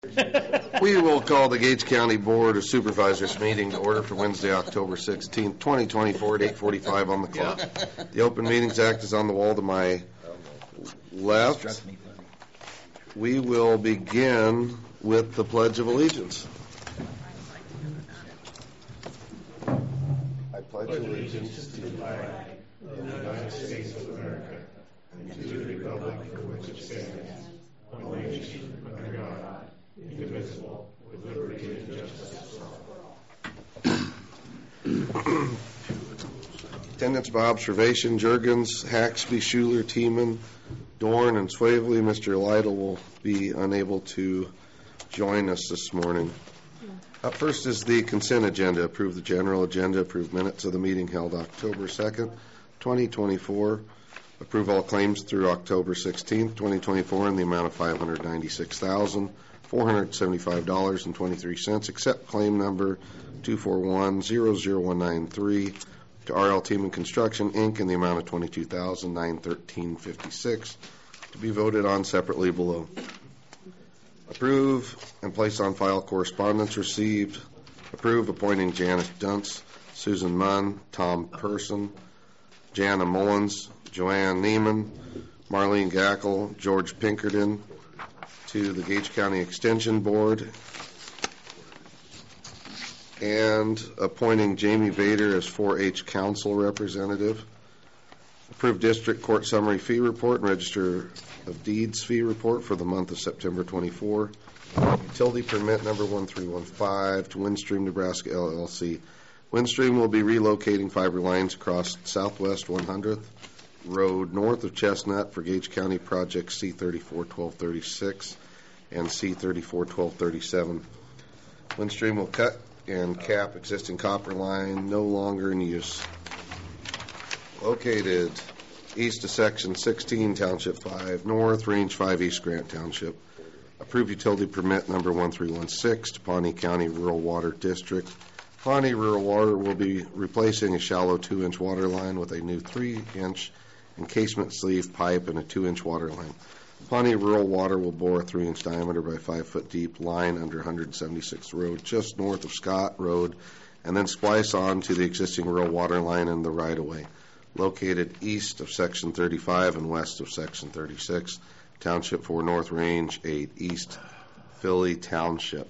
We will call the Gates County Board of Supervisors meeting to order for Wednesday, October 16th, 2024 at 8:45 on the clock. The Open Meetings Act is on the wall to my left. We will begin with the Pledge of Allegiance. I pledge allegiance to the flag of the United States of America and to the republic for which it stands, one nation, under God, indivisible, with liberty and justice for all. Attendance by observation: Juergens, Haxby, Schuler, Tiemann, Dorn, and Swavely. Mr. Lytle will be unable to join us this morning. Up first is the consent agenda. Approve the general agenda. Approve minutes of the meeting held October 2nd, 2024. Approve all claims through October 16th, 2024 in the amount of $596,475.23, except claim number 241-00193 to R.L. Tiemann Construction, Inc. in the amount of $22,913.56 to be voted on separately below. Approve and place on file correspondence received. Approve appointing Janice Dunce, Susan Munn, Tom Person, Jana Mullins, Joanne Neiman, Marlene Gackel, George Pinkerton to the Gage County Extension Board, and appointing Jamie Vader as 4-H Council Representative. Approve District Court Summary Fee Report and Register of Deeds Fee Report for the month of September 24. Utility Permit number 1315 to Windstream, Nebraska LLC. Windstream will be relocating fiber lines across Southwest 100th Road north of Chestnut for Gage County Project C-34-1236 and C-34-1237. Windstream will cut and cap existing copper line no longer in use. Located east of Section 16, Township 5 North, Range 5 East, Grant Township. Approved utility permit number 1316 to Pawnee County Rural Water District. Pawnee Rural Water will be replacing a shallow 2-inch water line with a new 3-inch encasement sleeve pipe and a 2-inch water line. Pawnee Rural Water will bore a 3-inch diameter by 5-foot deep line under 176th Road just north of Scott Road and then splice on to the existing rural water line in the right-of-way. Located east of Section 35 and west of Section 36, Township 4 North, Range 8 East, Philly Township.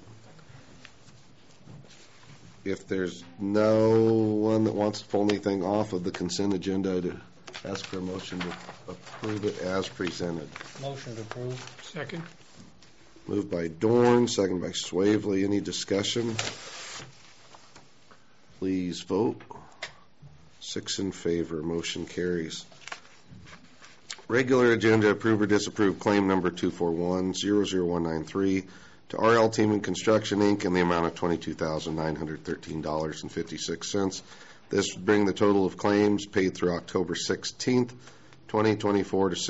If there's no one that wants to pull anything off of the consent agenda, I'd ask for a motion to approve it as presented. Motion to approve. Second. Moved by Dorn, second by Swavely. Any discussion? Please vote. 6 in favor. Motion carries. Regular agenda: approve or disapprove claim number 241-00193 to R.L. Tiemann Construction, Inc. in the amount of $22,913.56. This would bring the total of claims paid through October 16th, 2024 to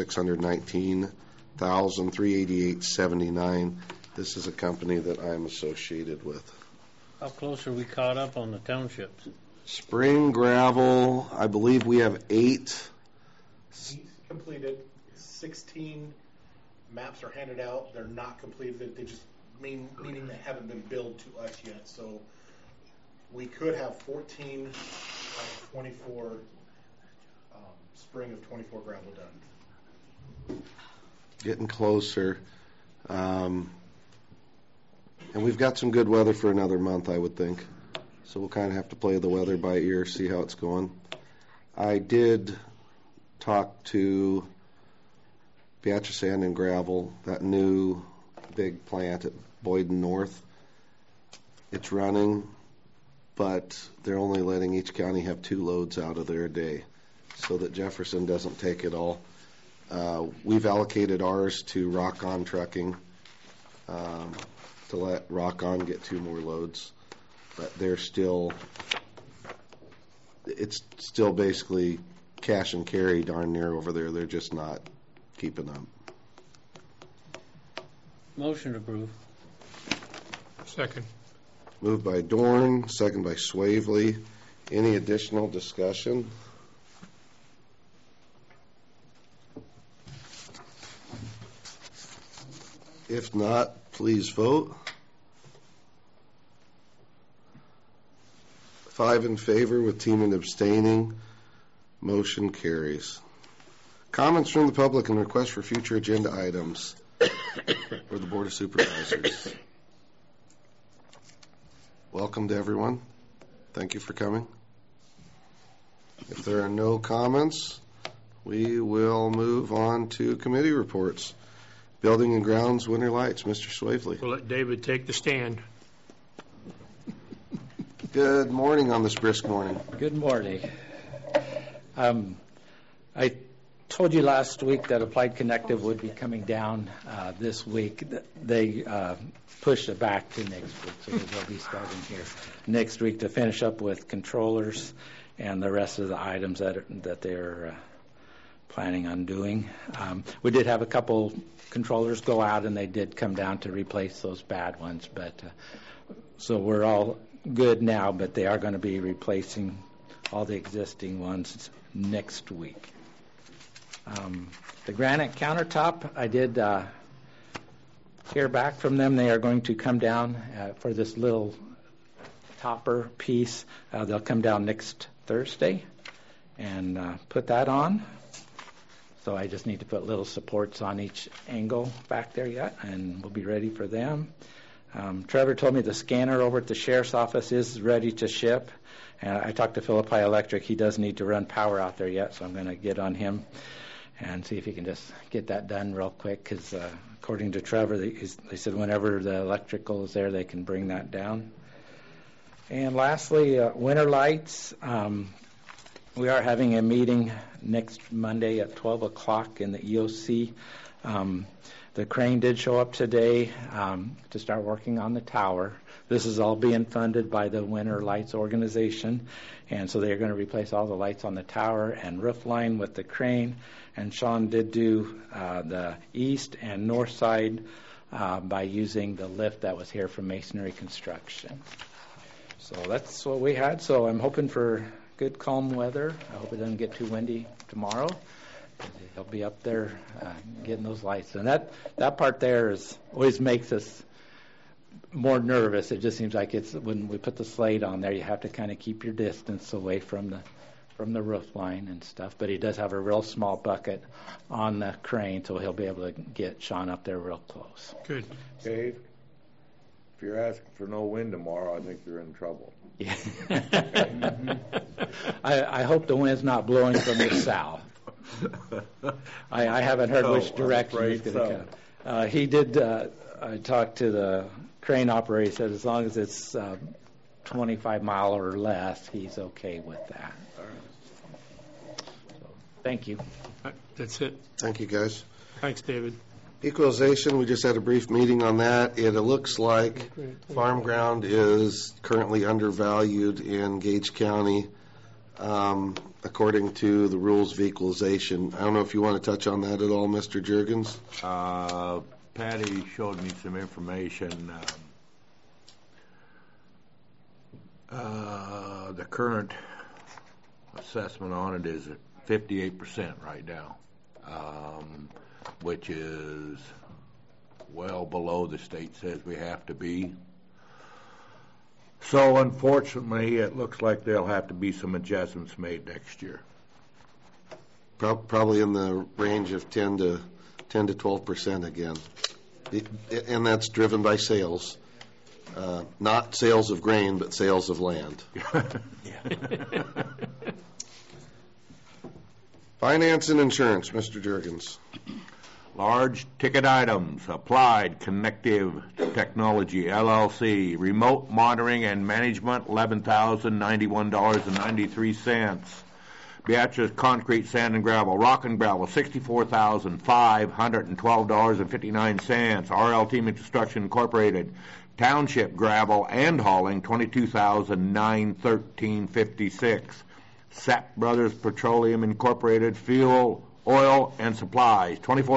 $619,388.79. This is a company that I'm associated with. How close are we caught up on the townships? Spring gravel, I believe we have 8. 8 completed, 16 maps are handed out. They're not completed. They just meaning they haven't been billed to us yet. So we could have 14 of 24 spring of 24 gravel done. Getting closer. And we've got some good weather for another month, I would think. So we'll kind of have to play the weather by ear, see how it's going. I did talk to Beatrice Sand and Gravel, that new big plant at Boyden North. It's running, but they're only letting each county have 2 loads out of there a day so that Jefferson doesn't take it all. We've allocated ours to Rock On Trucking to let Rock On get 2 more loads. But it's still basically cash and carry darn near over there. They're just not keeping up. Motion to approve. Second. Moved by Dorn, second by Swavely. Any additional discussion? If not, please vote. 5 in favor with Teeman abstaining. Motion carries. Comments from the public and requests for future agenda items for the Board of Supervisors. Welcome to everyone. Thank you for coming. If there are no comments, we will move on to committee reports. Building and Grounds, Winter Lights, Mr. Swavely. We'll let David take the stand. Good morning on this brisk morning. Good morning. I told you last week that Applied Connective would be coming down this week. They pushed it back to next week, so they'll be starting here next week to finish up with controllers and the rest of the items that they're planning on doing. We did have a couple controllers go out, and they did come down to replace those bad ones, but so we're all good now, but they are going to be replacing all the existing ones next week. The granite countertop, I did hear back from them. They are going to come down for this little topper piece. They'll come down next Thursday and put that on. So I just need to put little supports on each angle back there yet, and we'll be ready for them. Trevor told me the scanner over at the sheriff's office is ready to ship. And I talked to Philippi Electric. He does need to run power out there yet, so I'm going to get on him and see if he can just get that done real quick, because according to Trevor, they said whenever the electrical is there, they can bring that down. And lastly, Winter Lights. We are having a meeting next Monday at 12 o'clock in the EOC. The crane did show up today to start working on the tower. This is all being funded by the Winter Lights organization, and so they're going to replace all the lights on the tower and roof line with the crane. And Sean did do the east and north side by using the lift that was here from Masonry Construction. So that's what we had. So I'm hoping for good, calm weather. I hope it doesn't get too windy tomorrow. He'll be up there getting those lights. And that part there always makes us more nervous. It just seems like it's when we put the slate on there, you have to kind of keep your distance away from the roof line and stuff. But he does have a real small bucket on the crane, so he'll be able to get Sean up there real close. Good. Dave, if you're asking for no wind tomorrow, I think you're in trouble. Yeah. I hope the wind's not blowing from the south. I haven't heard which direction he's going to come. He did. I talked to the crane operator. He said as long as it's 25 mile or less, he's okay with that. So, thank you. That's it. Thank you, guys. Thanks, David. Equalization, we just had a brief meeting on that. It looks like farm ground is currently undervalued in Gage County according to the rules of equalization. I don't know if you want to touch on that at all, Mr. Juergens. Patty showed me some information. The current assessment on it is at 58% right now, which is well below the state says we have to be. So unfortunately, it looks like there'll have to be some adjustments made next year. Probably in the range of 10 to 12% again. And that's driven by sales. Not sales of grain, but sales of land. Finance and insurance, Mr. Juergens. Large ticket items, Applied Connective Technology, LLC, remote monitoring and management, $11,091.93. Beatrice Concrete, Sand and Gravel, Rock and Gravel, $64,512.59. RL Team Construction Incorporated, Township Gravel and Hauling, $22,913.56. Sapp Brothers Petroleum Incorporated, Fuel, Oil and Supplies,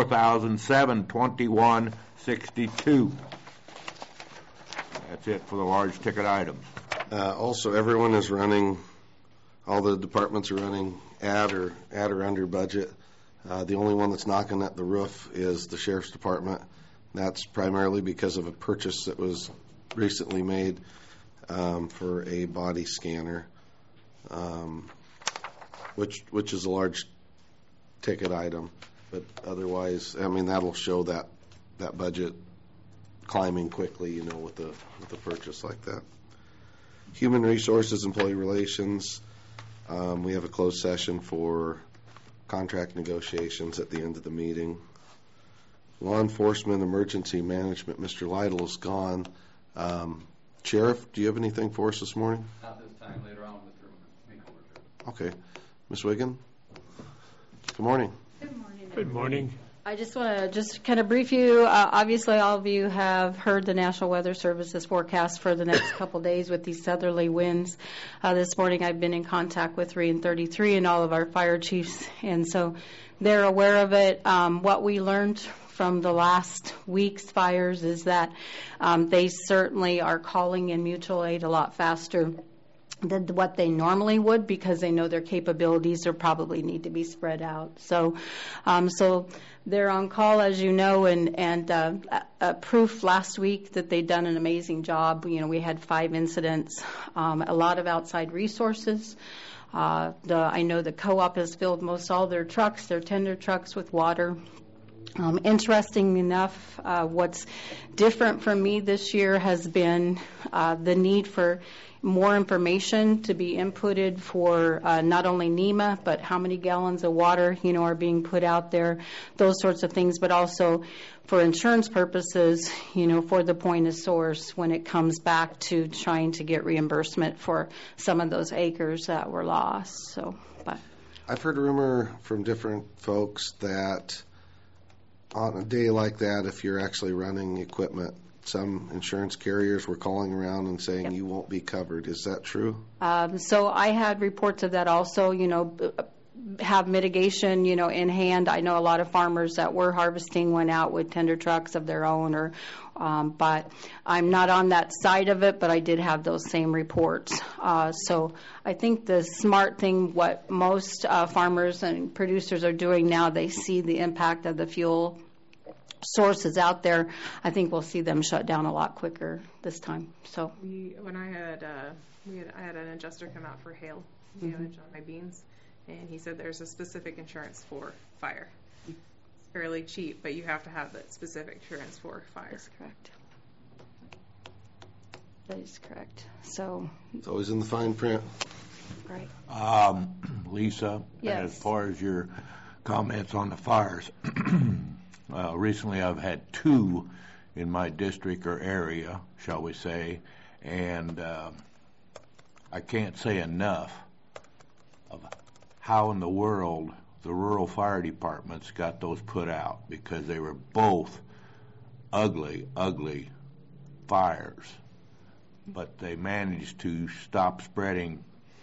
$24,721.62. That's it for the large ticket items. Also, everyone is running, all the departments are running at or under budget. The only one that's knocking at the roof is the Sheriff's Department. That's primarily because of a purchase that was recently made for a body scanner, which is a large ticket item. But otherwise, I mean, that'll show that budget climbing quickly, with a purchase like that. Human Resources, Employee Relations, we have a closed session for contract negotiations at the end of the meeting. Law Enforcement, Emergency Management, Mr. Lytle is gone. Sheriff, do you have anything for us this morning? Not this time, later on with the makeover. Okay. Ms. Wiggin? Good morning. Good morning. Good morning. I just want to kind of brief you. Obviously, all of you have heard the National Weather Service's forecast for the next couple days with these southerly winds. This morning, I've been in contact with 3 and 33 and all of our fire chiefs, and so they're aware of it. What we learned from the last week's fires is that they certainly are calling in mutual aid a lot faster than what they normally would, because they know their capabilities are probably need to be spread out. So they're on call, as you know, and proof last week that they've done an amazing job. We had 5 incidents, a lot of outside resources. I know the co-op has filled most all their trucks, their tender trucks, with water. Interesting enough, what's different for me this year has been the need for more information to be inputted for not only NEMA, but how many gallons of water, are being put out there, those sorts of things, but also for insurance purposes, for the point of source when it comes back to trying to get reimbursement for some of those acres that were lost. But I've heard a rumor from different folks that on a day like that, if you're actually running equipment, some insurance carriers were calling around and saying you won't be covered. Is that true? So I had reports of that also, have mitigation, in hand. I know a lot of farmers that were harvesting went out with tender trucks of their own, but I'm not on that side of it, but I did have those same reports. So I think the smart thing, what most farmers and producers are doing now, they see the impact of the fuel sources out there. I think we'll see them shut down a lot quicker this time. So I had an adjuster come out for hail damage on my beans, and he said there's a specific insurance for fire. It's fairly cheap, but you have to have that specific insurance for fire. that's correct. That is correct. So It's always in the fine print. right. Lisa, Yes. as far as your comments on the fires, recently I've had 2 in my district or area, shall we say, and I can't say enough of how in the world the rural fire departments got those put out, because they were both ugly, ugly fires, but they managed to stop spreading.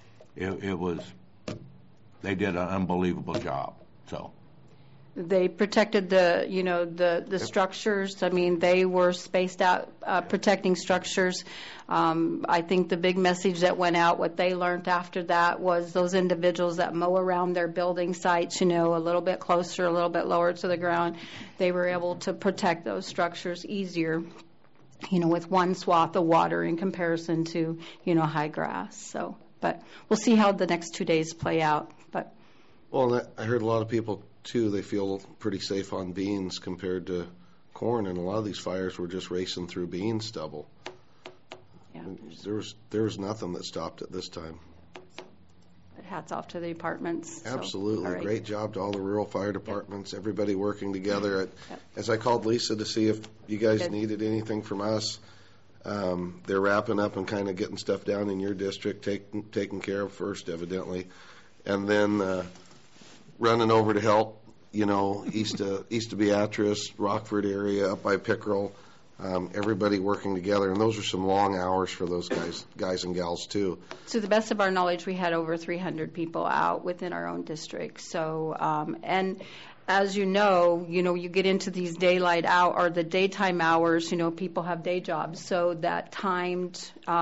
They did an unbelievable job. So They protected the structures. I mean, they were spaced out, protecting structures. I think the big message that went out, what they learned after that, was those individuals that mow around their building sites, a little bit closer, a little bit lower to the ground, they were able to protect those structures easier, with one swath of water in comparison to, high grass. So, but we'll see how the next 2 days play out. But Well, I heard a lot of people, too, they feel pretty safe on beans compared to corn, and a lot of these fires were just racing through bean stubble. yeah, There was nothing that stopped it this time. but hats off to the departments. So, Absolutely. all right. Great job to all the rural fire departments, everybody working together. Yep. As I called Lisa to see if you guys Good. needed anything from us, they're wrapping up and kind of getting stuff down in your district, taken care of first, evidently, and then running over to help, east of Beatrice, Rockford area, up by Pickerel, everybody working together. And those are some long hours for those guys and gals, too. To the best of our knowledge, we had over 300 people out within our own district. So, and as you know, you get into these daylight hour or the daytime hours, people have day jobs. So that time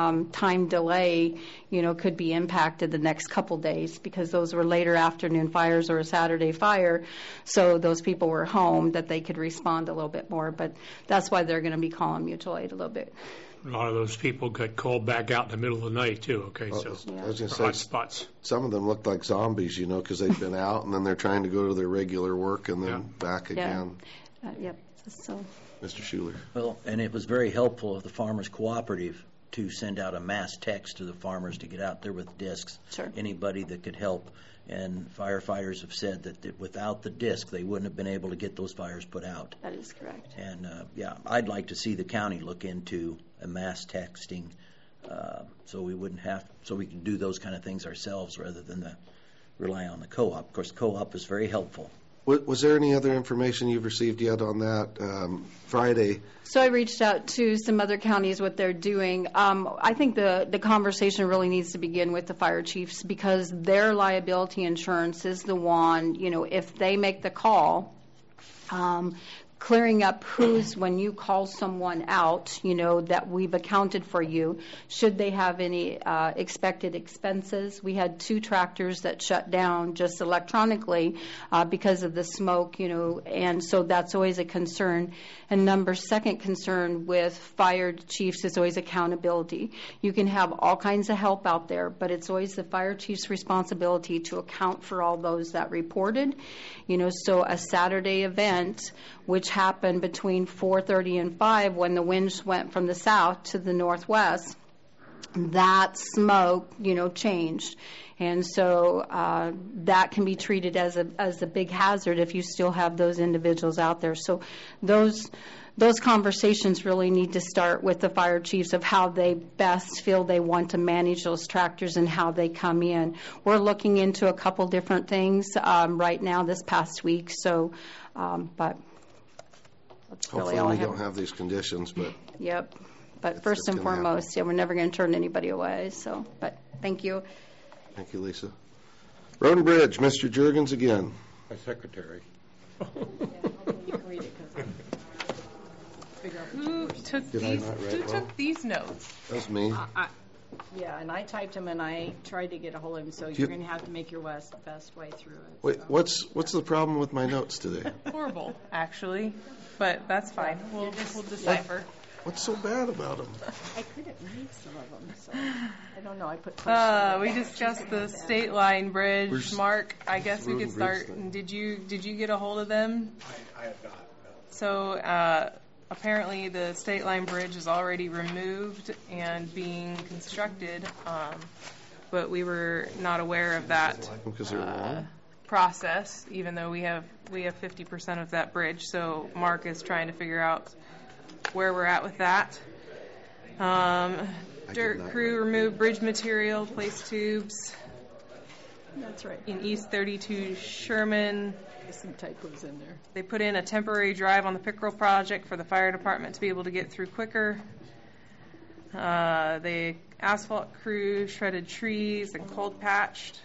delay, could be impacted the next couple days because those were later afternoon fires or a Saturday fire. So those people were home that they could respond a little bit more. But that's why they're going to be calling mutual aid a little bit. A lot of those people got called back out in the middle of the night, too, okay? Well, So, I was going to hot say, spots. some of them looked like zombies, because they've been out and then they're trying to go to their regular work and then Yeah. back again. Yep. So. Mr. Schuler. Well, and it was very helpful of the Farmers Cooperative to send out a mass text to the farmers to get out there with discs. Sure. Anybody that could help. And firefighters have said that without the disc, they wouldn't have been able to get those fires put out. That is correct. And, I'd like to see the county look into a mass texting so we can do those kind of things ourselves rather than rely on the co-op. Of course, the co-op is very helpful. Was there any other information you've received yet on that Friday? So I reached out to some other counties, what they're doing. I think the conversation really needs to begin with the fire chiefs because their liability insurance is the one, if they make the call, clearing up when you call someone out, that we've accounted for you. Should they have any expected expenses? We had 2 tractors that shut down just electronically because of the smoke, and so that's always a concern. And second concern with fire chiefs is always accountability. You can have all kinds of help out there, but it's always the fire chief's responsibility to account for all those that reported. So a Saturday event, which happened between 4:30 and 5 when the winds went from the south to the northwest, that smoke, changed. And so that can be treated as a big hazard if you still have those individuals out there. So those conversations really need to start with the fire chiefs of how they best feel they want to manage those tractors and how they come in. We're looking into a couple different things right now this past week. So, but that's really all I Hopefully we have. don't have these conditions, but Yep. But It's first and gonna happen. foremost, we're never going to turn anybody away. So, but thank you. thank you, Lisa. Road and Bridge, Mr. Jurgens again. My secretary. Who took Did I these? not write Who well? took these notes? That was me. Yeah, and I typed him and I tried to get a hold of him, so you- you're going to have to make your best way through it. Wait, so. what's the problem with my notes today? Horrible, actually, but that's fine. We'll decipher. What's so bad about them? I couldn't read some of them, so I don't know. I put questions. We discussed the state line bridge. Where's- Mark, I guess we Road could and Bridge start. thing? Did you get a hold of them? I have not. No. So apparently the state line bridge is already removed and being constructed, but we were not aware of that Because they're long? process, even though we have 50% of that bridge. So Mark is trying to figure out where we're at with that. Dirt not crew removed bridge material, placed tubes That's right. in East 32 Sherman. There's some typos in there. They put in a temporary drive on the Pickerel project for the fire department to be able to get through quicker. The asphalt crew shredded trees and cold patched.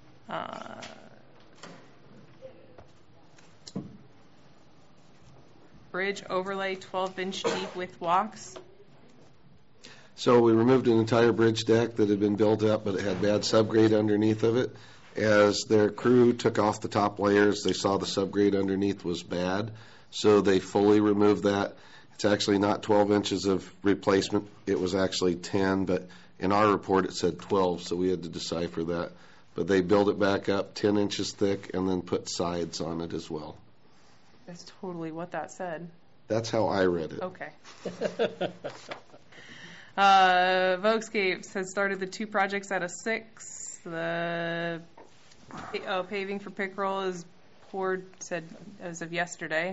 Bridge overlay 12-inch deep width walks. So we removed an entire bridge deck that had been built up, but it had bad subgrade underneath of it. As their crew took off the top layers, they saw the subgrade underneath was bad, so they fully removed that. It's actually not 12 inches of replacement. It was actually 10, but in our report it said 12, so we had to decipher that. But they built it back up 10 inches thick and then put sides on it as well. That's totally what that said. That's how I read it. Okay. Voguescapes has started the 2 projects out of 6. The paving for Pickerel is poured, said as of yesterday.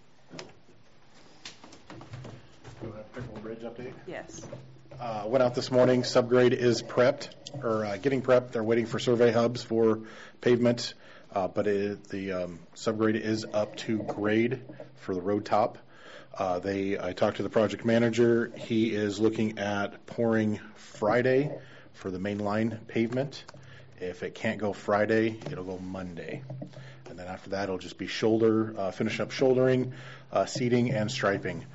Pickerel Bridge update. Yes. Went out this morning. Subgrade is prepped, or getting prepped. They're waiting for survey hubs for pavement, but the subgrade is up to grade for the road top. I talked to the project manager. He is looking at pouring Friday for the main line pavement. If it can't go Friday, it'll go Monday. And then after that, it'll just be finishing up shouldering, seating, and striping.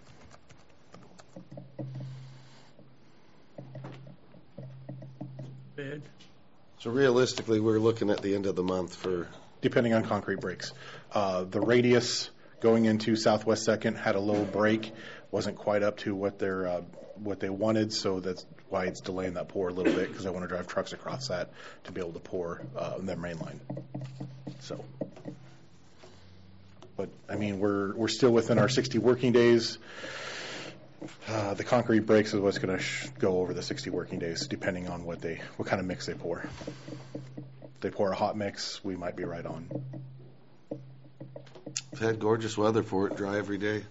Bid. So realistically, we're looking at the end of the month for, Depending on concrete breaks. The radius going into Southwest Second had a little break, wasn't quite up to what they wanted, so that's why it's delaying that pour a little bit, because I want to drive trucks across that to be able to pour their main line. So, but I mean, we're still within our 60 working days. The concrete breaks is what's going to go over the 60 working days, depending on what kind of mix they pour. If they pour a hot mix, we might be right on. we've had gorgeous weather for it, dry every day.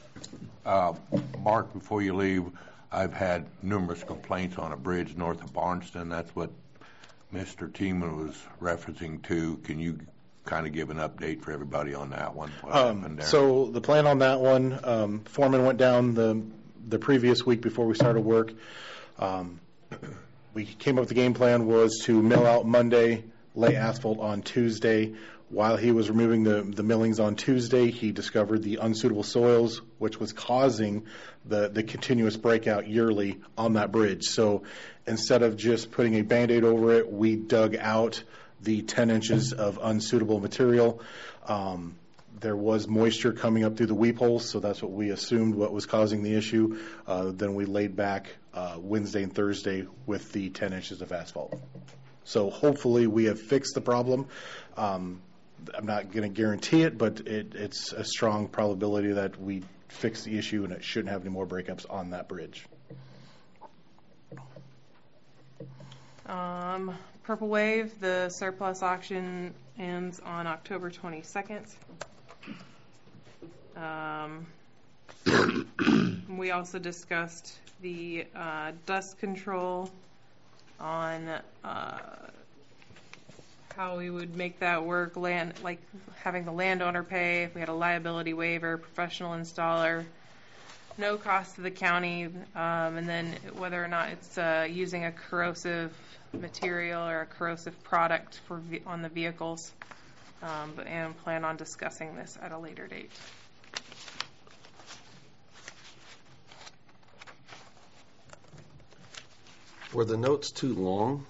Mark, before you leave, I've had numerous complaints on a bridge north of Barnston. That's what Mr. Teeman was referencing to. Can you kind of give an update for everybody on that one? What happened there? So the plan on that one, foreman went down the previous week before we started work. We came up with the game plan was to mill out Monday, lay asphalt on Tuesday. While he was removing the millings on Tuesday, he discovered the unsuitable soils, which was causing the continuous breakout yearly on that bridge. So instead of just putting a Band-Aid over it, we dug out the 10 inches of unsuitable material. There was moisture coming up through the weep holes, so that's what we assumed what was causing the issue. Then we laid back Wednesday and Thursday with the 10 inches of asphalt. So hopefully we have fixed the problem. I'm not going to guarantee it, but it's a strong probability that we fix the issue and it shouldn't have any more breakups on that bridge. Purple Wave, the surplus auction ends on October 22nd. We also discussed the dust control on how we would make that work, like having the landowner pay if we had a liability waiver, professional installer, no cost to the county, and then whether or not it's using a corrosive material or a corrosive product on the vehicles, and plan on discussing this at a later date. Were the notes too long?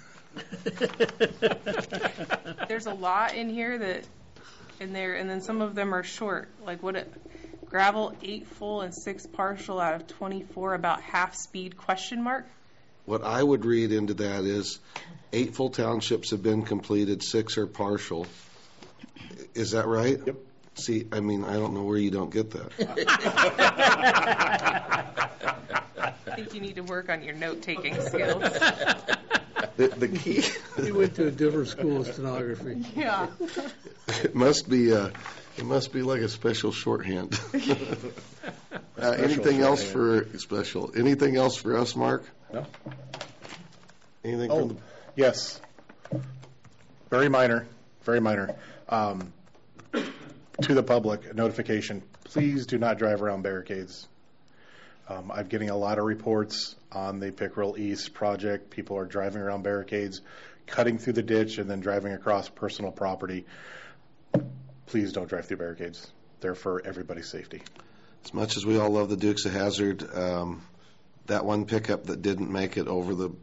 There's a lot in here and then some of them are short. Like gravel 8 full and 6 partial out of 24, about half speed ? What I would read into that is 8 full townships have been completed, 6 are partial. Is that right? Yep. See, I mean, I don't know where you don't get that. I think you need to work on your note-taking skills. The key. He went to a different school of stenography. Yeah. It must be like a special shorthand. Anything else for special? Anything else for us, Mark? No. Anything from the... Yes. Very minor. Very minor. To the public, a notification. Please do not drive around barricades. I'm getting a lot of reports on the Pickerel East project. People are driving around barricades, cutting through the ditch, and then driving across personal property. Please don't drive through barricades. They're for everybody's safety. As much as we all love the Dukes of Hazzard, that one pickup that didn't make it over the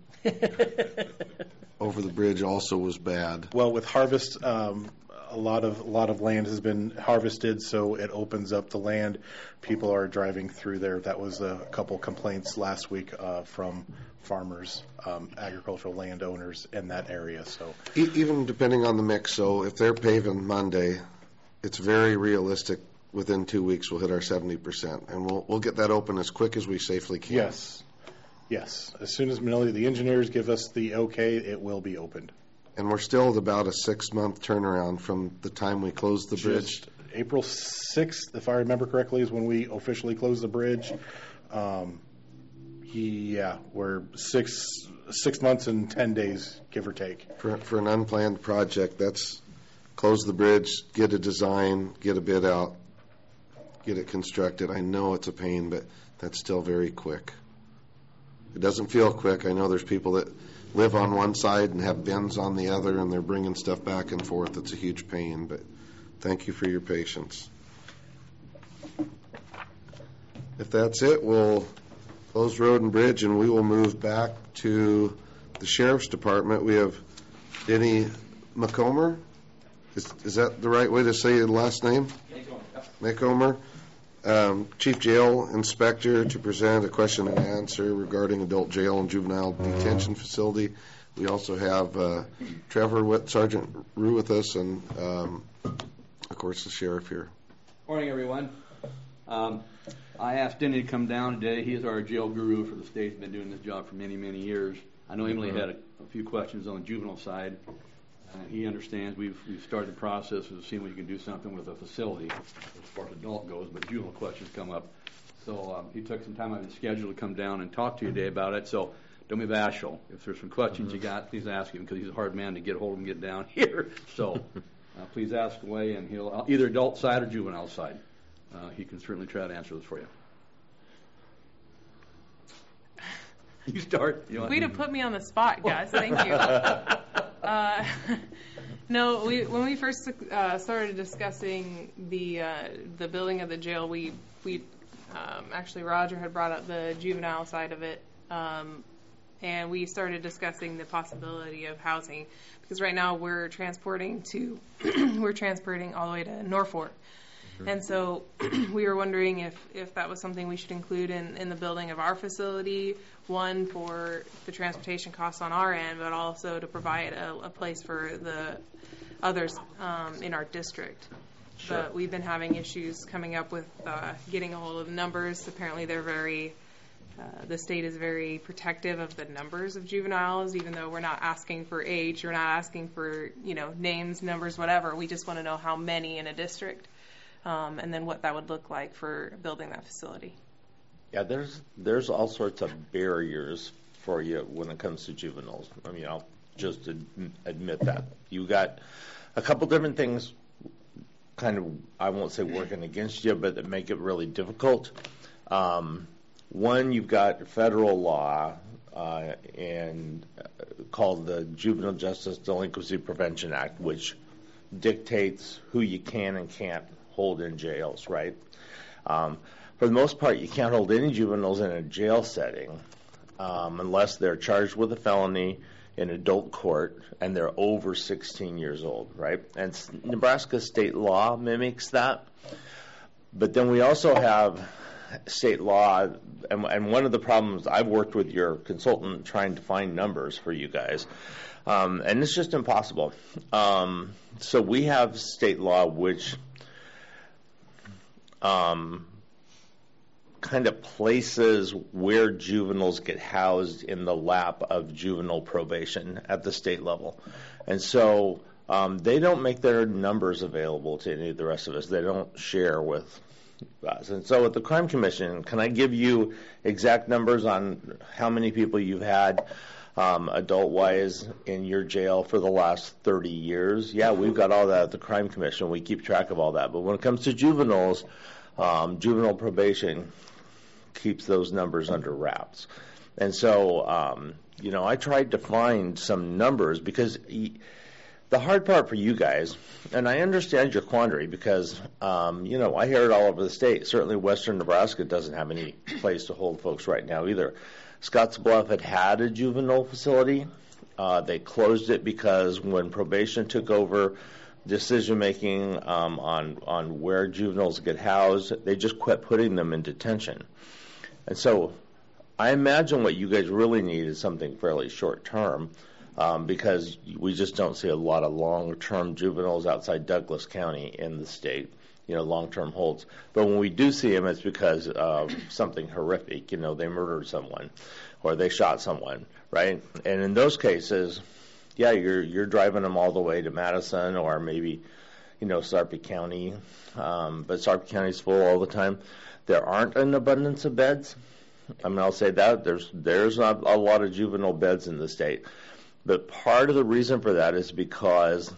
bridge also was bad. Well, with harvest, a lot of land has been harvested, so it opens up the land. People are driving through there. That was a couple complaints last week from farmers, agricultural landowners in that area. So even depending on the mix, so if they're paving Monday, it's very realistic. Within 2 weeks, we'll hit our 70%, and we'll get that open as quick as we safely can. Yes. As soon as the engineers give us the okay, it will be opened. And we're still at about a 6-month turnaround from the time we closed the bridge. Just April 6th, if I remember correctly, is when we officially closed the bridge. We're 6 months and 10 days, give or take. For an unplanned project, that's close the bridge, get a design, get a bid out, get it constructed. I know it's a pain, but that's still very quick. It doesn't feel quick. I know there's people that live on one side and have bins on the other, and they're bringing stuff back and forth. It's a huge pain, but thank you for your patience. If that's it, we'll close Road and Bridge, and we will move back to the Sheriff's Department. We have Denny McComber. Is that the right way to say your last name? McComber. Chief Jail Inspector, to present a question and answer regarding adult jail and juvenile detention facility. We also have Trevor Sergeant Rue with us, and of course the sheriff here. Morning, everyone. I asked Denny to come down today. He is our jail guru for the state. He's been doing this job for many, many years. I know Emily had a few questions on the juvenile side. He understands. We've started the process of seeing if we can do something with a facility as far as adult goes, but juvenile questions come up. So he took some time out of his schedule to come down and talk to you today about it. So don't be bashful. If there's some questions you got, please ask him, because he's a hard man to get hold of and get down here. So please ask away, and he'll either adult side or juvenile side. He can certainly try to answer this for you. You start. Way to put me on the spot, guys. Thank you. No, when we first started discussing the building of the jail, we actually Roger had brought up the juvenile side of it, and we started discussing the possibility of housing, because right now we're transporting all the way to Norfolk. And so we were wondering if that was something we should include in the building of our facility, one, for the transportation costs on our end, but also to provide a place for the others in our district. Sure. But we've been having issues coming up with getting a hold of the numbers. Apparently they're the state is very protective of the numbers of juveniles, even though we're not asking for age, we're not asking for, names, numbers, whatever. We just want to know how many in a district. And then what that would look like for building that facility. Yeah, there's all sorts of barriers for you when it comes to juveniles. I mean, I'll just admit that. You got a couple different things kind of, I won't say working against you, but that make it really difficult. One, you've got federal law and called the Juvenile Justice Delinquency Prevention Act, which dictates who you can and can't hold in jails, right? For the most part, you can't hold any juveniles in a jail setting unless they're charged with a felony in adult court and they're over 16 years old, right? And Nebraska state law mimics that. But then we also have state law, and one of the problems, I've worked with your consultant trying to find numbers for you guys, and it's just impossible. So we have state law which kind of places where juveniles get housed in the lap of juvenile probation at the state level. And so they don't make their numbers available to any of the rest of us. They don't share with us. And so at the Crime Commission, can I give you exact numbers on how many people you've had adult-wise in your jail for the last 30 years? Yeah, we've got all that at the Crime Commission. We keep track of all that. But when it comes to juveniles, juvenile probation keeps those numbers under wraps. And so, I tried to find some numbers because the hard part for you guys, and I understand your quandary because, I hear it all over the state. Certainly western Nebraska doesn't have any place to hold folks right now either. Scottsbluff had a juvenile facility. They closed it because when probation took over decision-making on where juveniles get housed, they just quit putting them in detention. And so I imagine what you guys really need is something fairly short-term because we just don't see a lot of long-term juveniles outside Douglas County in the state, long-term holds. But when we do see them, it's because of something horrific. They murdered someone or they shot someone, right? And in those cases, yeah, you're driving them all the way to Madison or maybe, Sarpy County. But Sarpy County's full all the time. There aren't an abundance of beds. I'll say that. There's not a lot of juvenile beds in the state. But part of the reason for that is because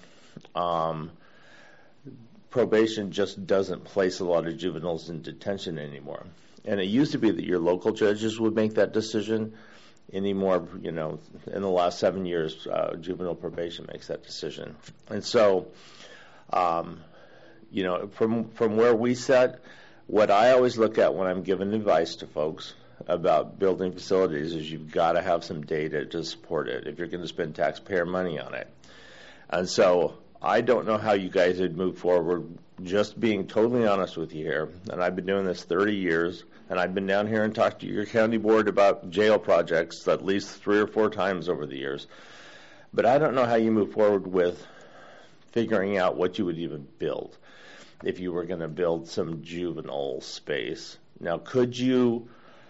probation just doesn't place a lot of juveniles in detention anymore. And it used to be that your local judges would make that decision. anymore. In the last 7 years, juvenile probation makes that decision. And so, from where we sit, what I always look at when I'm giving advice to folks about building facilities is you've got to have some data to support it if you're going to spend taxpayer money on it. And so I don't know how you guys would move forward, just being totally honest with you here. And I've been doing this 30 years, and I've been down here and talked to your county board about jail projects at least 3 or 4 times over the years. But I don't know how you move forward with figuring out what you would even build if you were going to build some juvenile space. Now, could you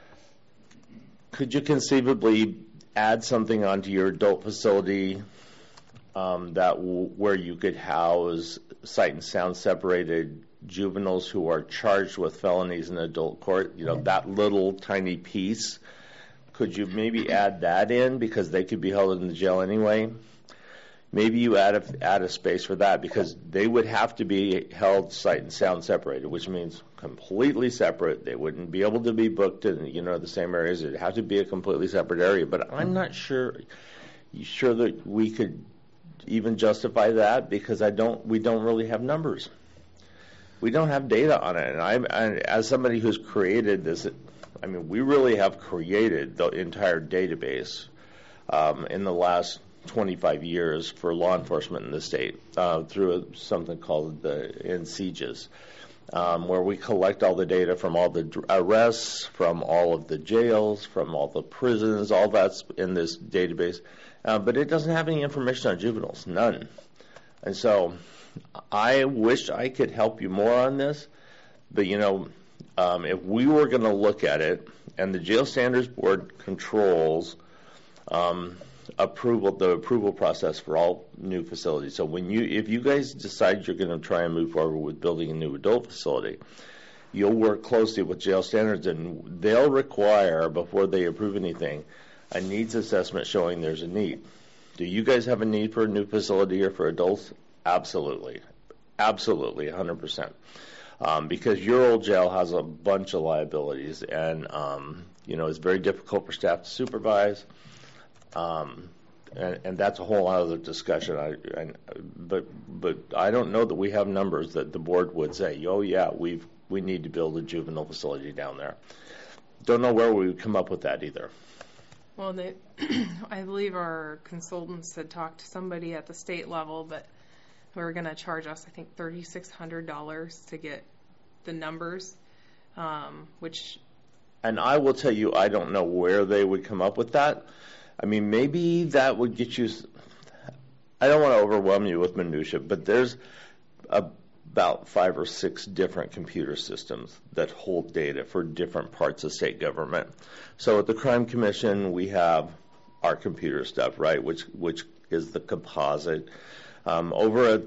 conceivably add something onto your adult facility where you could house sight and sound separated juveniles who are charged with felonies in adult court? That little tiny piece. Could you maybe add that in because they could be held in the jail anyway? Maybe you add a space for that because they would have to be held sight and sound separated, which means completely separate. They wouldn't be able to be booked in the same areas. It'd have to be a completely separate area. But I'm not sure that we could even justify that because we don't really have numbers. We don't have data on it. And as somebody who's created this, we really have created the entire database in the last 25 years for law enforcement in the state through something called the NCJS, where we collect all the data from all the arrests, from all of the jails, from all the prisons, all that's in this database. But it doesn't have any information on juveniles, none. And so I wish I could help you more on this, but if we were going to look at it, and the Jail Standards Board controls the approval process for all new facilities. So if you guys decide you're going to try and move forward with building a new adult facility, you'll work closely with Jail Standards, and they'll require, before they approve anything, a needs assessment showing there's a need. Do you guys have a need for a new facility here for adults? Absolutely. Absolutely, 100%. Because your old jail has a bunch of liabilities, and it's very difficult for staff to supervise. And that's a whole other discussion. But I don't know that we have numbers that the board would say, oh yeah, we need to build a juvenile facility down there. Don't know where we would come up with that either. Well, I believe our consultants had talked to somebody at the state level that we were going to charge us, I think, $3,600 to get the numbers, which... And I will tell you, I don't know where they would come up with that. Maybe that would get you... I don't want to overwhelm you with minutia, but there's about 5 or 6 different computer systems that hold data for different parts of state government. So at the Crime Commission, we have our computer stuff, right, which is the composite. Over at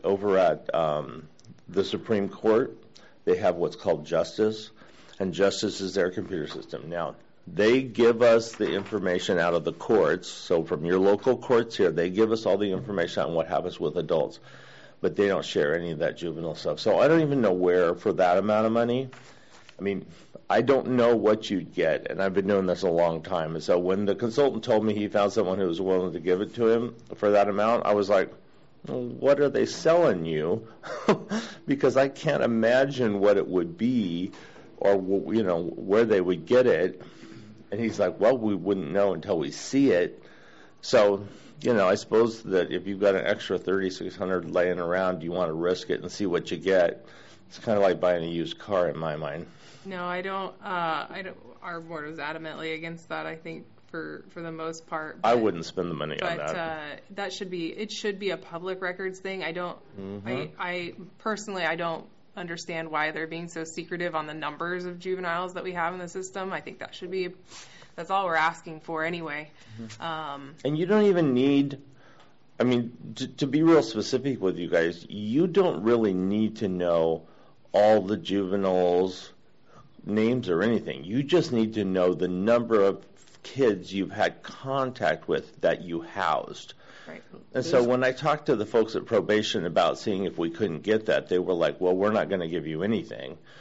the Supreme Court, they have what's called Justice, and Justice is their computer system. Now, they give us the information out of the courts, so from your local courts here, they give us all the information on what happens with adults, but they don't share any of that juvenile stuff. So I don't even know where for that amount of money. I don't know what you'd get, and I've been doing this a long time. And so when the consultant told me he found someone who was willing to give it to him for that amount, I was like, well, what are they selling you? Because I can't imagine what it would be or, where they would get it. And he's like, well, we wouldn't know until we see it. So, I suppose that if you've got an extra $3,600 laying around, you want to risk it and see what you get. It's kind of like buying a used car in my mind. No, I don't. Our board was adamantly against that, I think, for the most part. I wouldn't spend the money on that. But it should be a public records thing. I don't. Mm-hmm. I personally, I don't understand why they're being so secretive on the numbers of juveniles that we have in the system. I think that's all we're asking for anyway. Mm-hmm. And you don't even need, to be real specific with you guys, you don't really need to know all the juveniles' names or anything. You just need to know the number of kids you've had contact with that you housed. Right. And so when I talked to the folks at probation about seeing if we couldn't get that, they were like, well, we're not going to give you anything.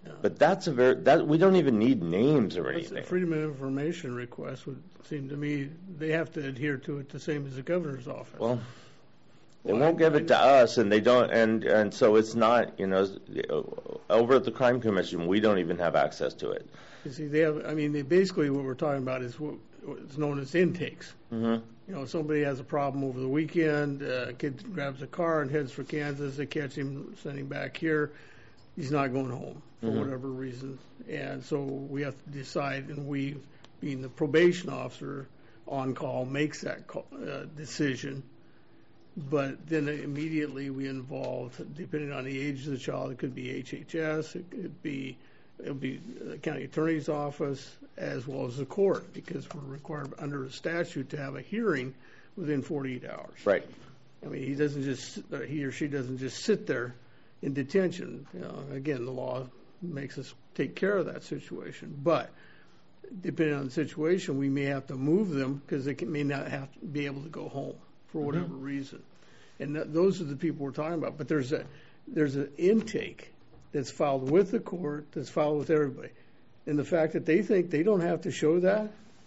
But that's we don't even need names or anything. A Freedom of Information request would seem to me they have to adhere to it the same as the governor's office. Well, they won't give it to us, and they don't, and so it's not, over at the Crime Commission, we don't even have access to it. You see, they basically what we're talking about is what's known as intakes. Mm-hmm. Somebody has a problem over the weekend, a kid grabs a car and heads for Kansas, they catch him, send him back here, he's not going home for whatever reason. And so we have to decide, and we, being the probation officer on call, makes that decision. But then immediately we involve, depending on the age of the child, it could be HHS, it'll be the county attorney's office, as well as the court, because we're required under the statute to have a hearing within 48 hours. Right. I mean, he or she doesn't just sit there in detention. Again, the law makes us take care of that situation. But depending on the situation, we may have to move them because they may not have to be able to go home for whatever reason. And those are the people we're talking about. But there's an intake that's filed with the court, that's filed with everybody. And the fact that they think they don't have to show that?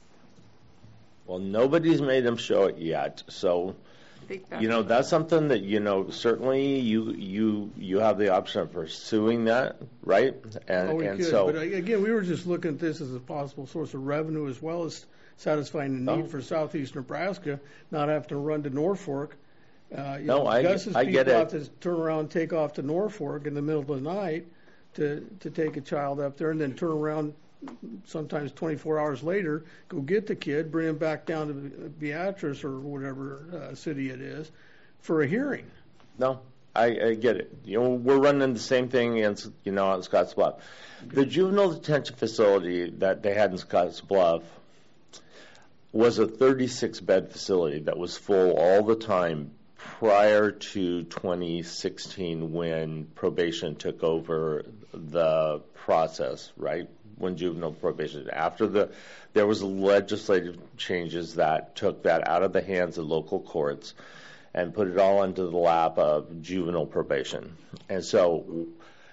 Well, nobody's made them show it yet. So, that's something that, certainly you have the option of pursuing that, right? We could. But again, we were just looking at this as a possible source of revenue as well as satisfying the need for southeast Nebraska, not having to run to Norfolk. I Gus's get people it. have to turn around and take off to Norfolk in the middle of the night to take a child up there and then turn around sometimes 24 hours later, go get the kid, bring him back down to Beatrice or whatever city it is for a hearing. No, I get it. We're running the same thing out in Scottsbluff. The juvenile detention facility that they had in Scottsbluff was a 36-bed facility that was full all the time prior to 2016 when probation took over the process, right? When juvenile probation, there was legislative changes that took that out of the hands of local courts and put it all into the lap of juvenile probation. And so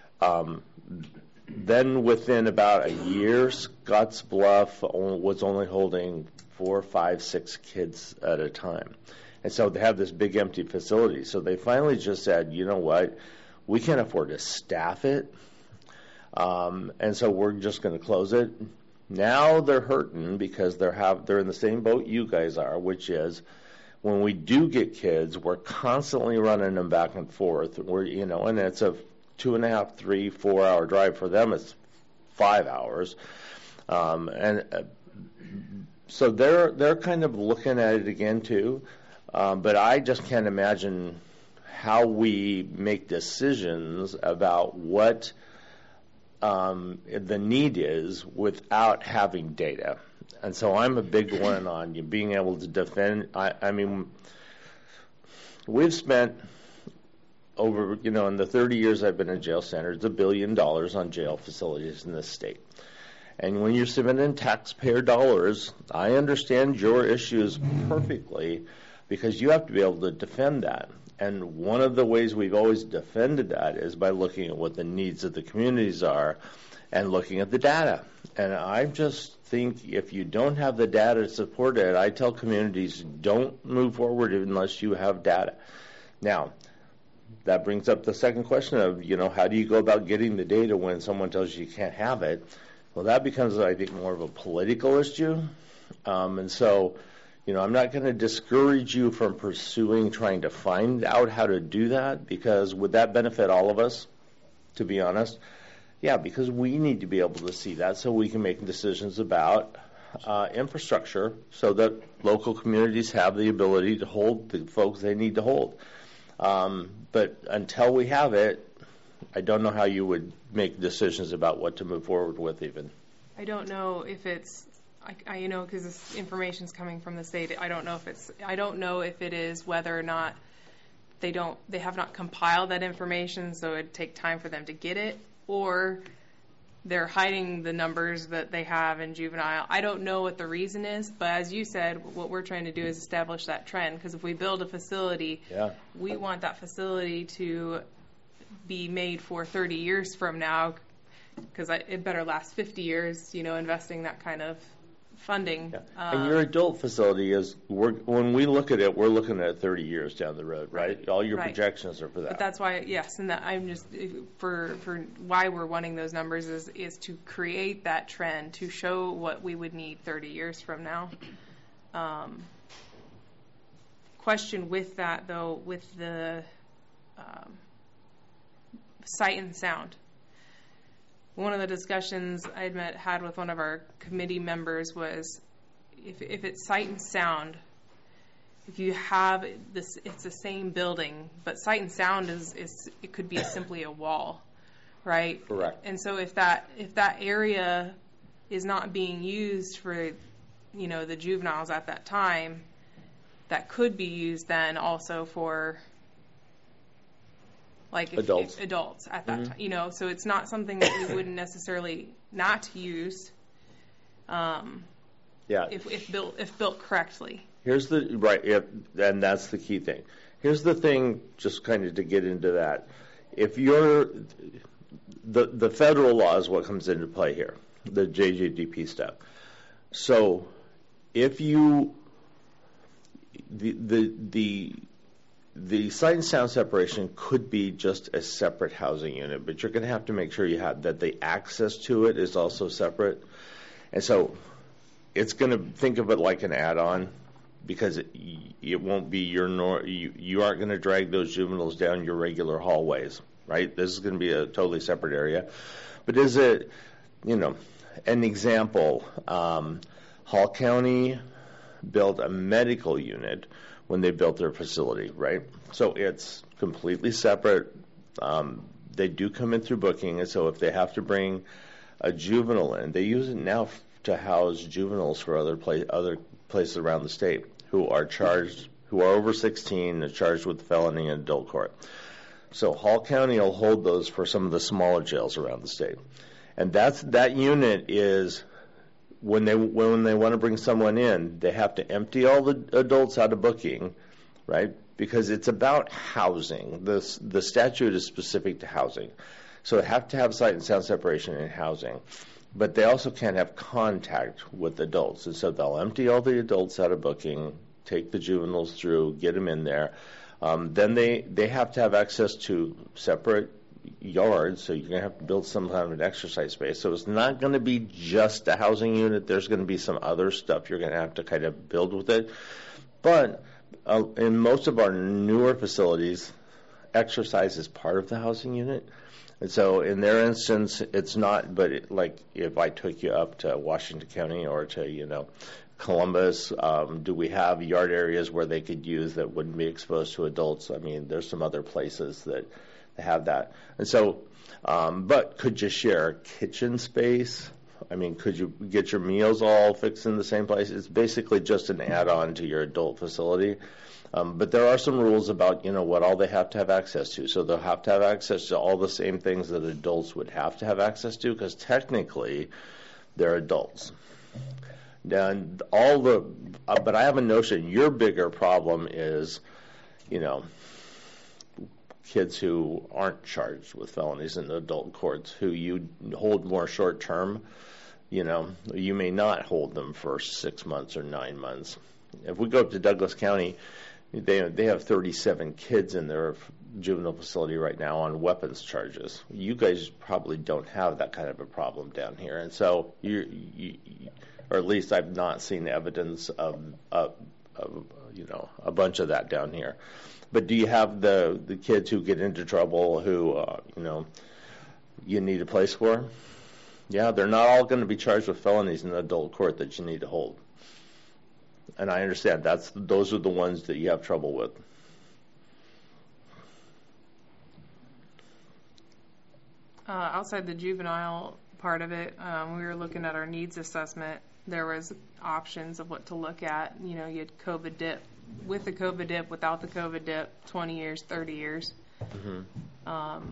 then within about a year, Scottsbluff was only holding 4, 5, 6 kids at a time. And so they have this big empty facility. So they finally just said, you know what, we can't afford to staff it. And so we're just going to close it. Now they're hurting because they're in the same boat you guys are, which is when we do get kids, we're constantly running them back and forth. And it's a 2.5, 3, 4 hour drive. For them, it's 5 hours. So they're kind of looking at it again too. But I just can't imagine how we make decisions about what the need is without having data. And so I'm a big one on you being able to defend. I mean, we've spent over, in the 30 years I've been in jail centers, $1 billion on jail facilities in this state. And when you're spending taxpayer dollars, I understand your issues perfectly because you have to be able to defend that. And one of the ways we've always defended that is by looking at what the needs of the communities are and looking at the data. And I just think if you don't have the data to support it, I tell communities don't move forward unless you have data. Now, that brings up the second question of, how do you go about getting the data when someone tells you can't have it? Well, that becomes, I think, more of a political issue. And so, I'm not going to discourage you from pursuing trying to find out how to do that, because would that benefit all of us, to be honest? Yeah, because we need to be able to see that so we can make decisions about infrastructure so that local communities have the ability to hold the folks they need to hold. But until we have it, I don't know how you would make decisions about what to move forward with even. I don't know if it's, because this information's coming from the state. I don't know if it is whether or not they have not compiled that information, so it'd take time for them to get it, or they're hiding the numbers that they have in juvenile. I don't know what the reason is, but as you said, what we're trying to do is establish that trend, because if we build a facility, we want that facility to be made for 30 years from now, because it better last 50 years, investing that kind of funding. Yeah. And your adult facility is, when we look at it, we're looking at 30 years down the road, right? All your projections are for that. But that's why, yes, and that I'm just, for why we're wanting those numbers is to create that trend, to show what we would need 30 years from now. Question with that, though, with the sight and sound. One of the discussions I had with one of our committee members was if it's sight and sound, if you have this, it's the same building, but sight and sound is it could be simply a wall, right? Correct. And so if that area is not being used for, the juveniles at that time, that could be used then also for adults at that time, so it's not something that we wouldn't necessarily not use. If built correctly. Here's and that's the key thing. Here's the thing, just kind of to get into that. If you're the federal law is what comes into play here, the JJDP stuff. So if you the sight and sound separation could be just a separate housing unit, but you're going to have to make sure that the access to it is also separate. And so it's going to think of it like an add-on, because it won't be you aren't going to drag those juveniles down your regular hallways, right? This is going to be a totally separate area. But is it, an example, Hall County built a medical unit when they built their facility, right? So it's completely separate. They do come in through booking, and so if they have to bring a juvenile in, they use it now to house juveniles for other places around the state who are over 16 and charged with felony in adult court. So Hall County will hold those for some of the smaller jails around the state, and that unit is. When they want to bring someone in, they have to empty all the adults out of booking, right? Because it's about housing. The statute is specific to housing. So they have to have sight and sound separation in housing. But they also can't have contact with adults. And so they'll empty all the adults out of booking, take the juveniles through, get them in there. Then they have to have access to separate yards, so you're going to have to build some kind of an exercise space. So it's not going to be just a housing unit. There's going to be some other stuff you're going to have to kind of build with it. But in most of our newer facilities, exercise is part of the housing unit. And so in their instance, it's not, but like if I took you up to Washington County or to, Columbus, do we have yard areas where they could use that wouldn't be exposed to adults? I mean, there's some other places that have that. And so, but could you share a kitchen space? I mean, could you get your meals all fixed in the same place? It's basically just an add-on to your adult facility. But there are some rules about, what all they have to have access to. So they'll have to have access to all the same things that adults would have to have access to, because technically they're adults. And but I have a notion, your bigger problem is, kids who aren't charged with felonies in the adult courts, who you hold more short term. You may not hold them for 6 months or 9 months. If we go up to Douglas County, they have 37 kids in their juvenile facility right now on weapons charges. You guys probably don't have that kind of a problem down here, and so or at least I've not seen evidence of a bunch of that down here. But do you have the kids who get into trouble who, you need a place for? Yeah, they're not all going to be charged with felonies in the adult court that you need to hold. And I understand those are the ones that you have trouble with. Outside the juvenile part of it, we were looking at our needs assessment. There was options of what to look at. You had COVID dip. With the COVID dip, without the COVID dip, 20 years, 30 years. Mm-hmm.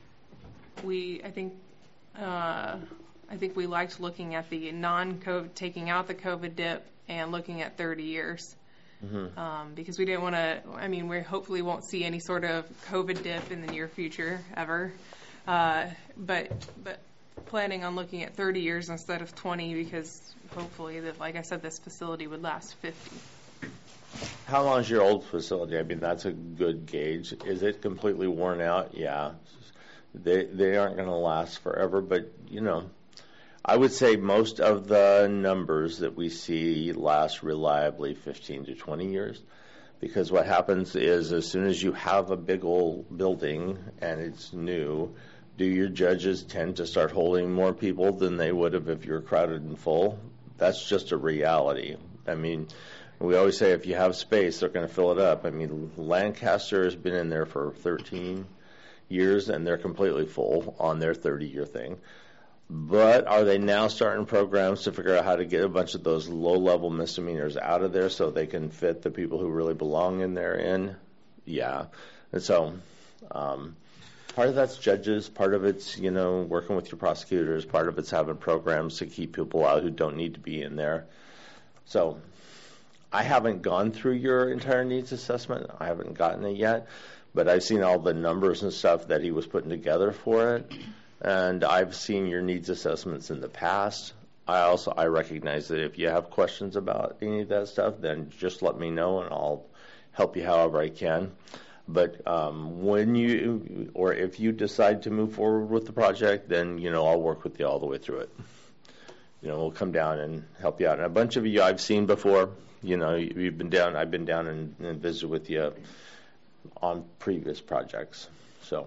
I think we liked looking at the non-COVID, taking out the COVID dip and looking at 30 years. Mm-hmm. Because we didn't want to, we hopefully won't see any sort of COVID dip in the near future ever. But planning on looking at 30 years instead of 20 because hopefully, that, like I said, this facility would last 50. How long is your old facility? I mean, that's a good gauge. Is it completely worn out? Yeah. They aren't going to last forever, but, you know, I would say most of the numbers that we see last reliably 15 to 20 years, because what happens is as soon as you have a big old building and it's new, do your judges tend to start holding more people than they would have if you're crowded and full? That's just a reality. I mean, we always say if you have space, they're going to fill it up. I mean, Lancaster has been in there for 13 years, and they're completely full on their 30-year thing. But are they now starting programs to figure out how to get a bunch of those low-level misdemeanors out of there so they can fit the people who really belong in there in? Yeah. And so part of that's judges, part of it's, you know, working with your prosecutors, part of it's having programs to keep people out who don't need to be in there. So I haven't gone through your entire needs assessment. I haven't gotten it yet, but I've seen all the numbers and stuff that he was putting together for it. And I've seen your needs assessments in the past. I recognize that if you have questions about any of that stuff, then just let me know and I'll help you however I can. But when you, or if you decide to move forward with the project, then, you know, I'll work with you all the way through it. You know, we'll come down and help you out. And a bunch of you I've seen before. You know, you've been down, I've been down and visited with you on previous projects. So.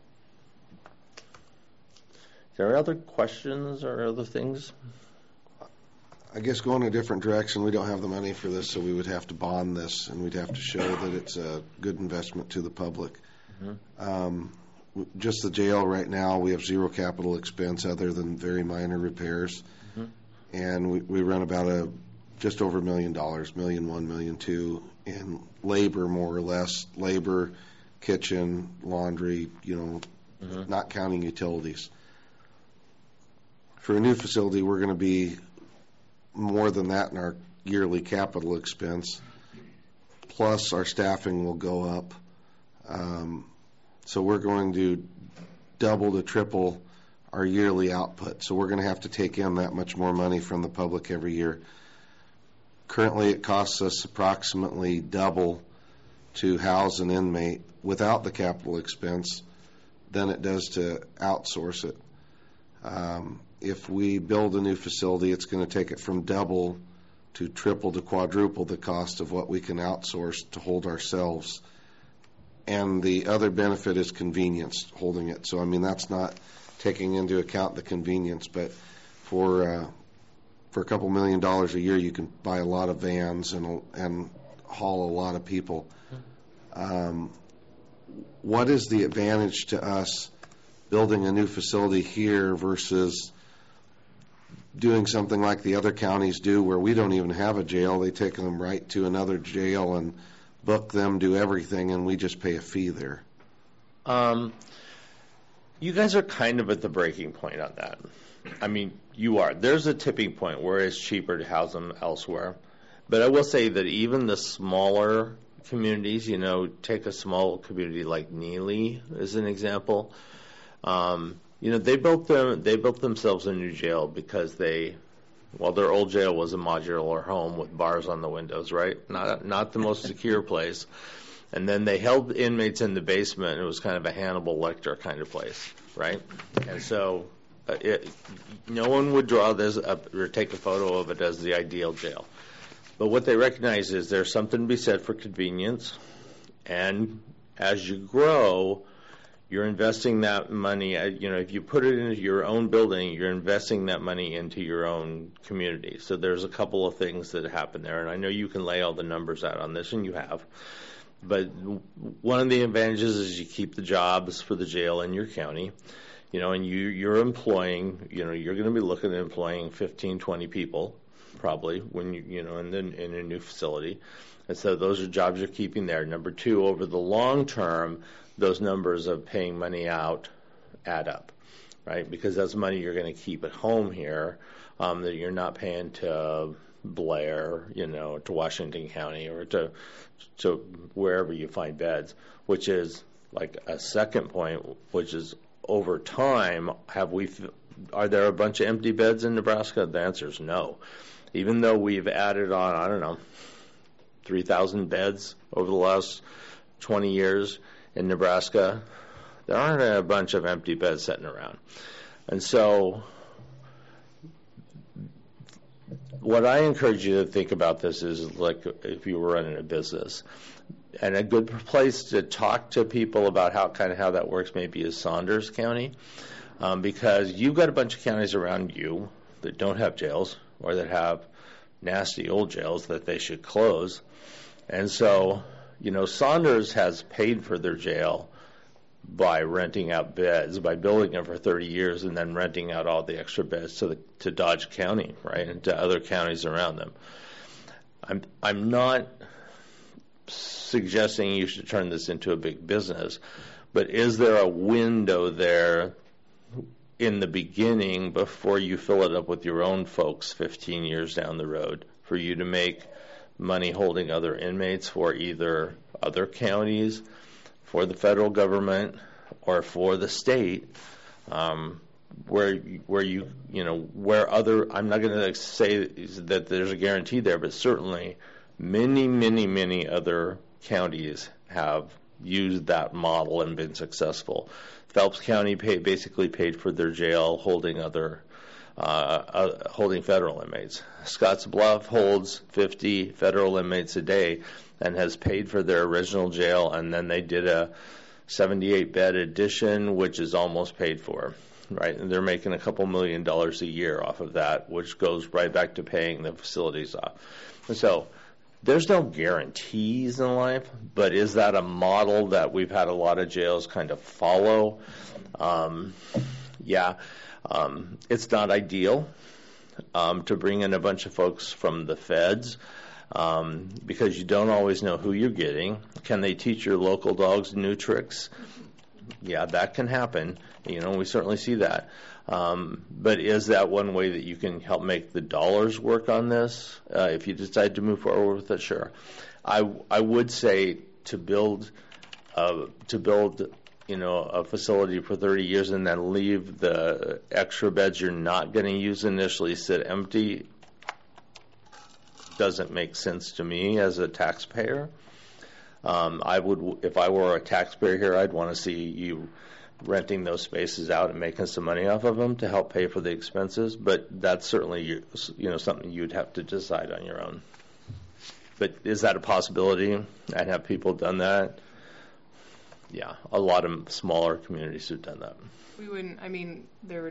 Are there other questions or other things? I guess going a different direction, we don't have the money for this, so we would have to bond this, and we'd have to show that it's a good investment to the public. Mm-hmm. Just the jail right now, we have zero capital expense other than very minor repairs. Mm-hmm. And we run about just over $1 million, $1.1 million, $1.2 million in labor, more or less. Labor, kitchen, laundry, you know, mm-hmm. not counting utilities. For a new facility, we're going to be more than that in our yearly capital expense. Plus, our staffing will go up. So we're going to double to triple our yearly output. So we're going to have to take in that much more money from the public every year. Currently, it costs us approximately double to house an inmate without the capital expense than it does to outsource it. If we build a new facility, it's going to take it from double to triple to quadruple the cost of what we can outsource to hold ourselves. And the other benefit is convenience, holding it. So, I mean, that's not taking into account the convenience, but for a couple $1 million a year, you can buy a lot of vans and haul a lot of people. What is the advantage to us building a new facility here versus doing something like the other counties do where we don't even have a jail? They take them right to another jail and book them, do everything, and we just pay a fee there. You guys are kind of at the breaking point on that. I mean, you are. There's a tipping point where it's cheaper to house them elsewhere. But I will say that even the smaller communities, you know, take a small community like Neely as an example. You know, they built themselves a new jail because their old jail was a modular home with bars on the windows, right? Not the most secure place. And then they held inmates in the basement. It was kind of a Hannibal Lecter kind of place, right? And so no one would draw this up or take a photo of it as the ideal jail. But what they recognize is there's something to be said for convenience. And as you grow, you're investing that money, you know, if you put it into your own building, you're investing that money into your own community. So there's a couple of things that happen there. And I know you can lay all the numbers out on this, and you have. But one of the advantages is you keep the jobs for the jail in your county, you know, and you're employing, you know, you're going to be looking at employing 15, 20 people probably when you know, in a new facility. And so those are jobs you're keeping there. Number two, over the long term, those numbers of paying money out add up, right? Because that's money you're going to keep at home here that you're not paying to Blair, you know, to Washington County or to wherever you find beds, which is like a second point, which is over time, have we are there a bunch of empty beds in Nebraska? The answer is no. Even though we've added on, I don't know, 3,000 beds over the last 20 years in Nebraska, there aren't a bunch of empty beds sitting around. And so what I encourage you to think about this is like if you were running a business. And a good place to talk to people about how that works maybe is Saunders County, because you've got a bunch of counties around you that don't have jails or that have nasty old jails that they should close. And so, Saunders has paid for their jail by renting out beds, by building them for 30 years and then renting out all the extra beds to Dodge County, right, and to other counties around them. I'm not suggesting you should turn this into a big business, but is there a window there in the beginning before you fill it up with your own folks 15 years down the road for you to make money holding other inmates for either other counties, for the federal government, or for the state, where other, I'm not going to say that there's a guarantee there, but certainly many other counties have used that model and been successful. Phelps County basically paid for their jail holding holding federal inmates. Scottsbluff holds 50 federal inmates a day and has paid for their original jail, and then they did a 78-bed addition, which is almost paid for, right? And they're making a couple $1 million a year off of that, which goes right back to paying the facilities off. And so there's no guarantees in life, but is that a model that we've had a lot of jails kind of follow? It's not ideal to bring in a bunch of folks from the feds because you don't always know who you're getting. Can they teach your local dogs new tricks? Yeah, that can happen. We certainly see that. But is that one way that you can help make the dollars work on this? If you decide to move forward with it, sure. I would say to build a facility for 30 years and then leave the extra beds you're not going to use initially sit empty doesn't make sense to me as a taxpayer. If I were a taxpayer here, I'd want to see you renting those spaces out and making some money off of them to help pay for the expenses. But that's certainly something you'd have to decide on your own. But is that a possibility? And have people done that? Yeah, a lot of smaller communities have done that. We wouldn't. I mean,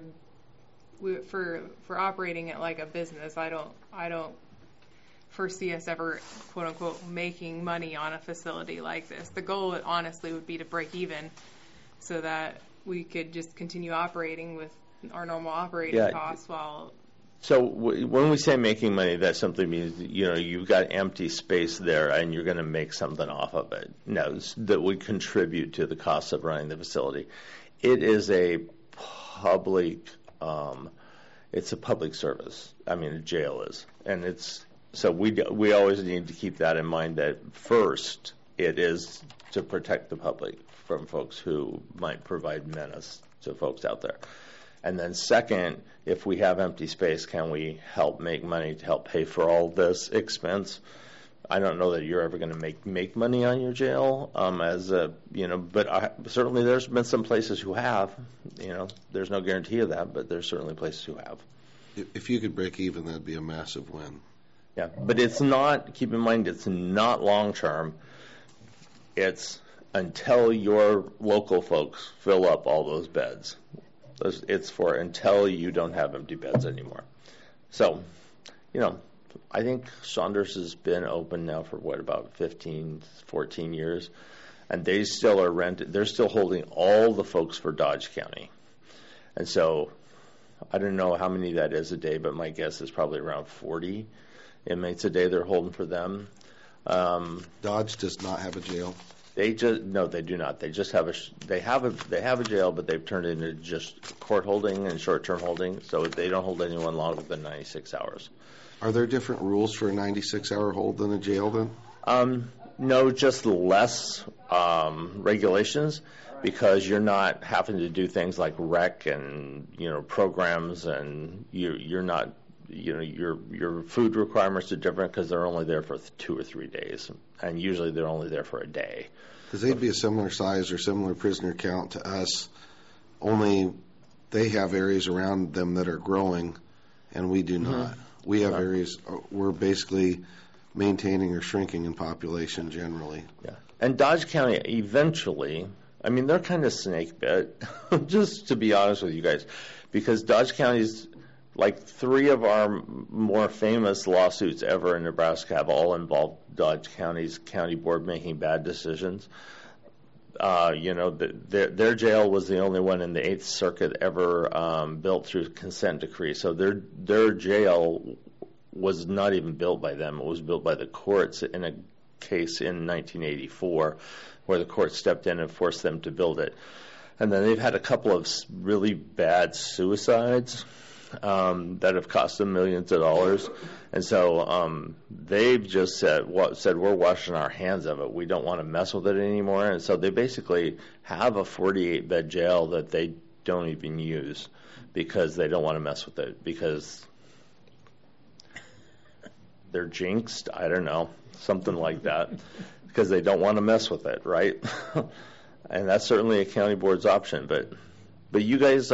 for operating it like a business, I don't foresee us ever, quote unquote, making money on a facility like this. The goal, honestly, would be to break even, so that we could just continue operating with our normal operating costs while. So when we say making money, that simply means you've got empty space there and you're going to make something off of it. No, that would contribute to the cost of running the facility. It is a public, it's a public service. I mean, a jail is, and it's so we always need to keep that in mind. That first, it is to protect the public from folks who might provide menace to folks out there. And then second, if we have empty space, can we help make money to help pay for all this expense? I don't know that you're ever going to make money on your jail but certainly there's been some places who have, there's no guarantee of that, but there's certainly places who have. If you could break even, that'd be a massive win. Yeah, but it's not, keep in mind, it's not long term. It's until your local folks fill up all those beds. It's for until you don't have empty beds anymore. So, I think Saunders has been open now for about 15, 14 years, and they still are rented. They're still holding all the folks for Dodge County. And so I don't know how many that is a day, but my guess is probably around 40 inmates a day they're holding for them. Dodge does not have a jail. They do not. They just have a jail, but they've turned it into just court holding and short-term holding, so they don't hold anyone longer than 96 hours. Are there different rules for a 96-hour hold than a jail then? No, just less regulations. because you're not having to do things like rec and, programs, and you're not, your food requirements are different because they're only there for 2 or 3 days, and usually they're only there for a day. Because they'd be a similar size or similar prisoner count to us, only they have areas around them that are growing, and we do not. We have areas, we're basically maintaining or shrinking in population generally. Yeah. And Dodge County eventually, they're kind of snake bit, just to be honest with you guys, because Dodge County's, like 3 of our more famous lawsuits ever in Nebraska have all involved Dodge County's county board making bad decisions. Their jail was the only one in the 8th Circuit ever built through consent decree. So their jail was not even built by them. It was built by the courts in a case in 1984 where the court stepped in and forced them to build it. And then they've had a couple of really bad suicides that have cost them millions of dollars. And so they've just said we're washing our hands of it. We don't want to mess with it anymore. And so they basically have a 48-bed jail that they don't even use because they don't want to mess with it because they're jinxed. I don't know, something like that, because they don't want to mess with it, right? And that's certainly a county board's option. But you guys,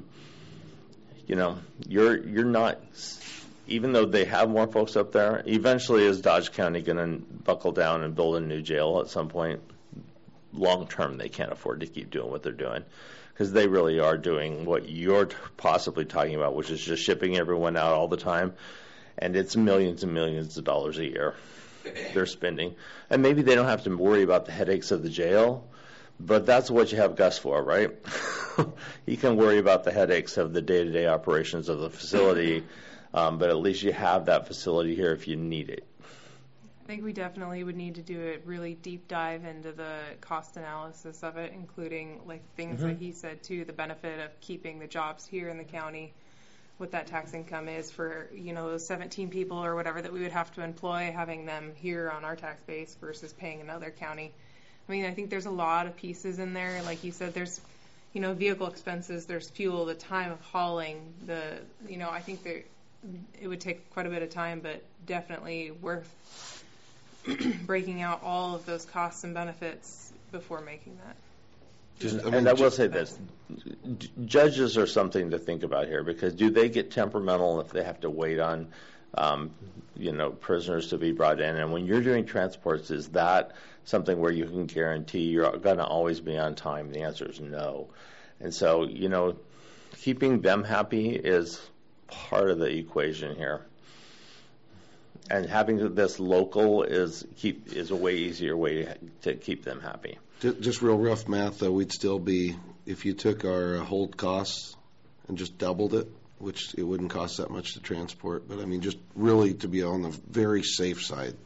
you're not, even though they have more folks up there, eventually is Dodge County going to buckle down and build a new jail at some point? Long term, they can't afford to keep doing what they're doing because they really are doing what you're possibly talking about, which is just shipping everyone out all the time. And it's millions and millions of dollars a year they're spending. And maybe they don't have to worry about the headaches of the jail, but that's what you have Gus for, right? You can worry about the headaches of the day-to-day operations of the facility, but at least you have that facility here if you need it. I think we definitely would need to do a really deep dive into the cost analysis of it, including like things that he said too, the benefit of keeping the jobs here in the county, what that tax income is for, those 17 people or whatever that we would have to employ, having them here on our tax base versus paying another county. I think there's a lot of pieces in there. Like you said, there's, vehicle expenses, there's fuel, the time of hauling, I think it would take quite a bit of time, but definitely worth breaking out all of those costs and benefits before making that. And I will say this, judges are something to think about here, because do they get temperamental if they have to wait on, prisoners to be brought in? And when you're doing transports, is that something where you can guarantee you're going to always be on time? The answer is no. And so, keeping them happy is part of the equation here. And having this local is a way easier way to keep them happy. Just real rough math, though, we'd still be, if you took our hold costs and just doubled it, which it wouldn't cost that much to transport, but just really to be on the very safe side,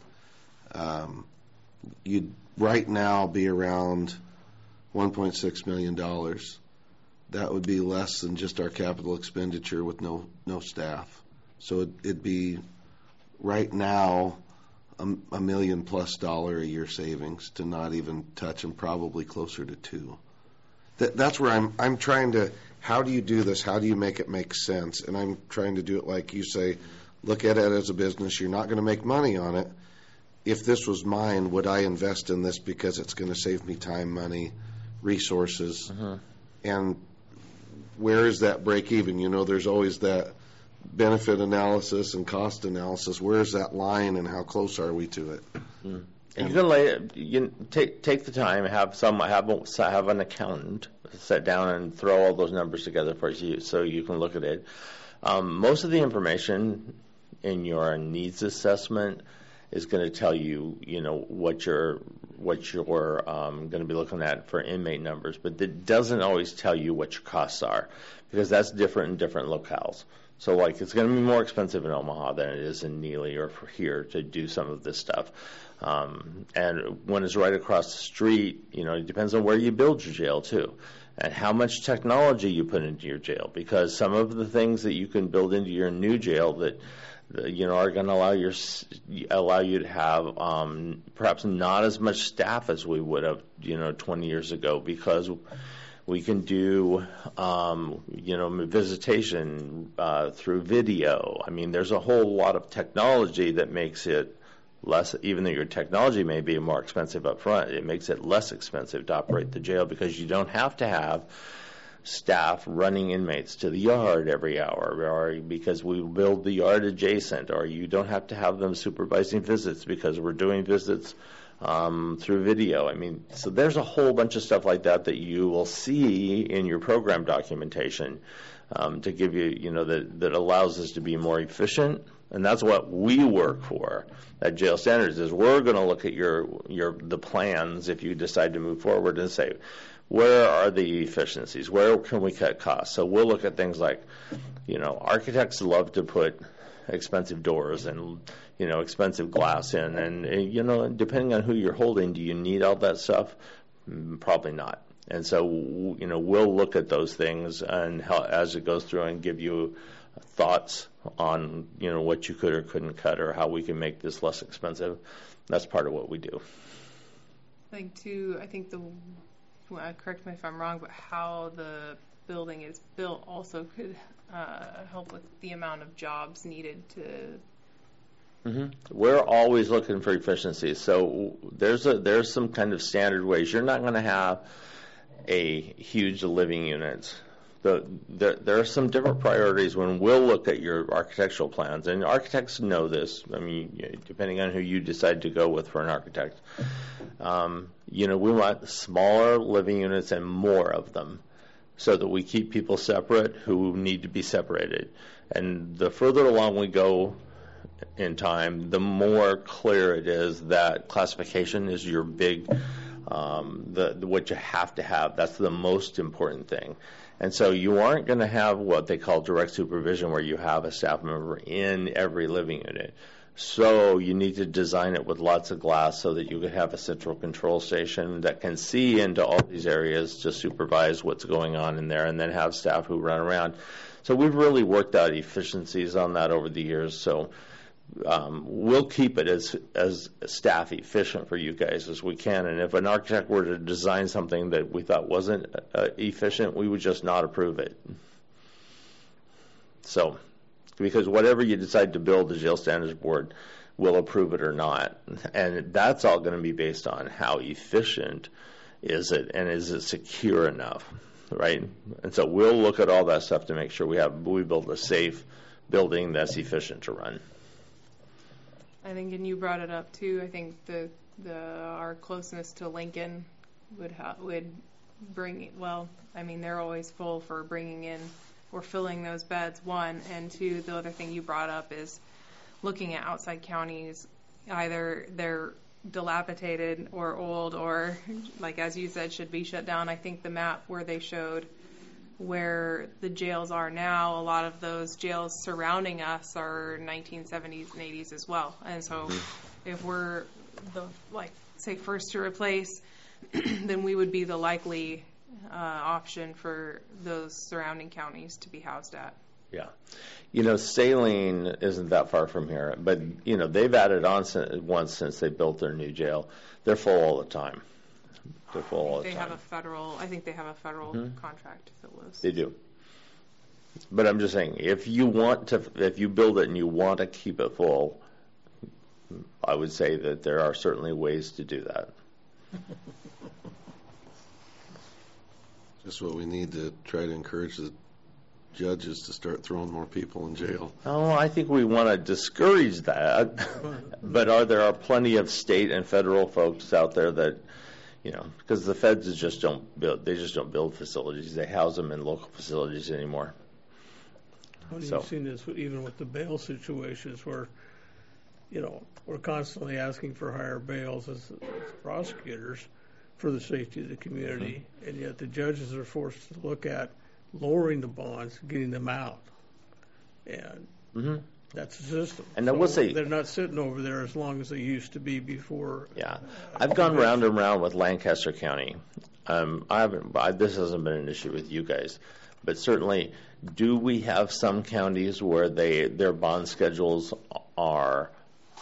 you'd right now be around $1.6 million. That would be less than just our capital expenditure with no staff. So it'd be right now $1 million+ a year savings to not even touch, and probably closer to $2 million. That's where I'm trying to, how do you do this? How do you make it make sense? And I'm trying to do it like you say, look at it as a business. You're not going to make money on it. If this was mine, would I invest in this because it's going to save me time, money, resources? And where is that break even? There's always that benefit analysis and cost analysis. Where's that line, and how close are we to it? And you can take the time, have an accountant sit down and throw all those numbers together for you, so you can look at it. Most of the information in your needs assessment is going to tell you, what you're going to be looking at for inmate numbers, but it doesn't always tell you what your costs are, because that's different in different locales. So, it's going to be more expensive in Omaha than it is in Neely or for here to do some of this stuff. And when it's right across the street, it depends on where you build your jail, too, and how much technology you put into your jail, because some of the things that you can build into your new jail are going to allow you to have perhaps not as much staff as we would have 20 years ago, because we can do visitation through video. I mean, there's a whole lot of technology that makes it less, even though your technology may be more expensive up front, it makes it less expensive to operate the jail, because you don't have to have staff running inmates to the yard every hour, or because we build the yard adjacent, or you don't have to have them supervising visits because we're doing visits through video. I mean, so there's a whole bunch of stuff like that you will see in your program documentation to give you, that allows us to be more efficient. And that's what we work for at Jail Standards, is we're going to look at the plans if you decide to move forward and say, where are the efficiencies? Where can we cut costs? So we'll look at things like, architects love to put expensive doors and, expensive glass in. And, depending on who you're holding, do you need all that stuff? Probably not. And so, we'll look at those things and as it goes through and give you thoughts on, what you could or couldn't cut, or how we can make this less expensive. That's part of what we do. Correct me if I'm wrong, but how the building is built also could help with the amount of jobs needed to. Mm-hmm. We're always looking for efficiencies. So there's some kind of standard ways. You're not going to have a huge living units. There are some different priorities when we'll look at your architectural plans, and architects know this. I mean, depending on who you decide to go with for an architect, we want smaller living units and more of them, so that we keep people separate who need to be separated. And the further along we go in time, the more clear it is that classification is your big, what you have to have. That's the most important thing. And so you aren't going to have what they call direct supervision, where you have a staff member in every living unit. So you need to design it with lots of glass so that you can have a central control station that can see into all these areas to supervise what's going on in there, and then have staff who run around. So we've really worked out efficiencies on that over the years. So we'll keep it as staff efficient for you guys as we can. And if an architect were to design something that we thought wasn't efficient, we would just not approve it. So, because whatever you decide to build, the Jail Standards Board will approve it or not. And that's all going to be based on how efficient is it, and is it secure enough, right? And so we'll look at all that stuff to make sure we build a safe building that's efficient to run. I think, and you brought it up too, I think our closeness to Lincoln would bring, they're always full for bringing in or filling those beds, one, and two, the other thing you brought up is looking at outside counties, either they're dilapidated or old, or, like as you said, should be shut down. I think the map where they showed where the jails are now, a lot of those jails surrounding us are 1970s and 80s as well. And so if we're first to replace, then we would be the likely option for those surrounding counties to be housed at. Yeah. Saline isn't that far from here, but, they've added on once since they built their new jail. They're full all the time. They're full all the time. I think they have a federal contract to fill those. They do. But I'm just saying, if you build it and you want to keep it full, I would say that there are certainly ways to do that. Just what we need to try to encourage the judges to start throwing more people in jail. Oh, I think we want to discourage that. But there are plenty of state and federal folks out there that, because the feds just don't build facilities. They house them in local facilities anymore. You've seen this even with the bail situations where, we're constantly asking for higher bails as prosecutors for the safety of the community, and yet the judges are forced to look at lowering the bonds, getting them out. And that's the system. And I will say, they're not sitting over there as long as they used to be before. Yeah. I've gone round and round with Lancaster County. This hasn't been an issue with you guys, But certainly, do we have some counties where their bond schedules are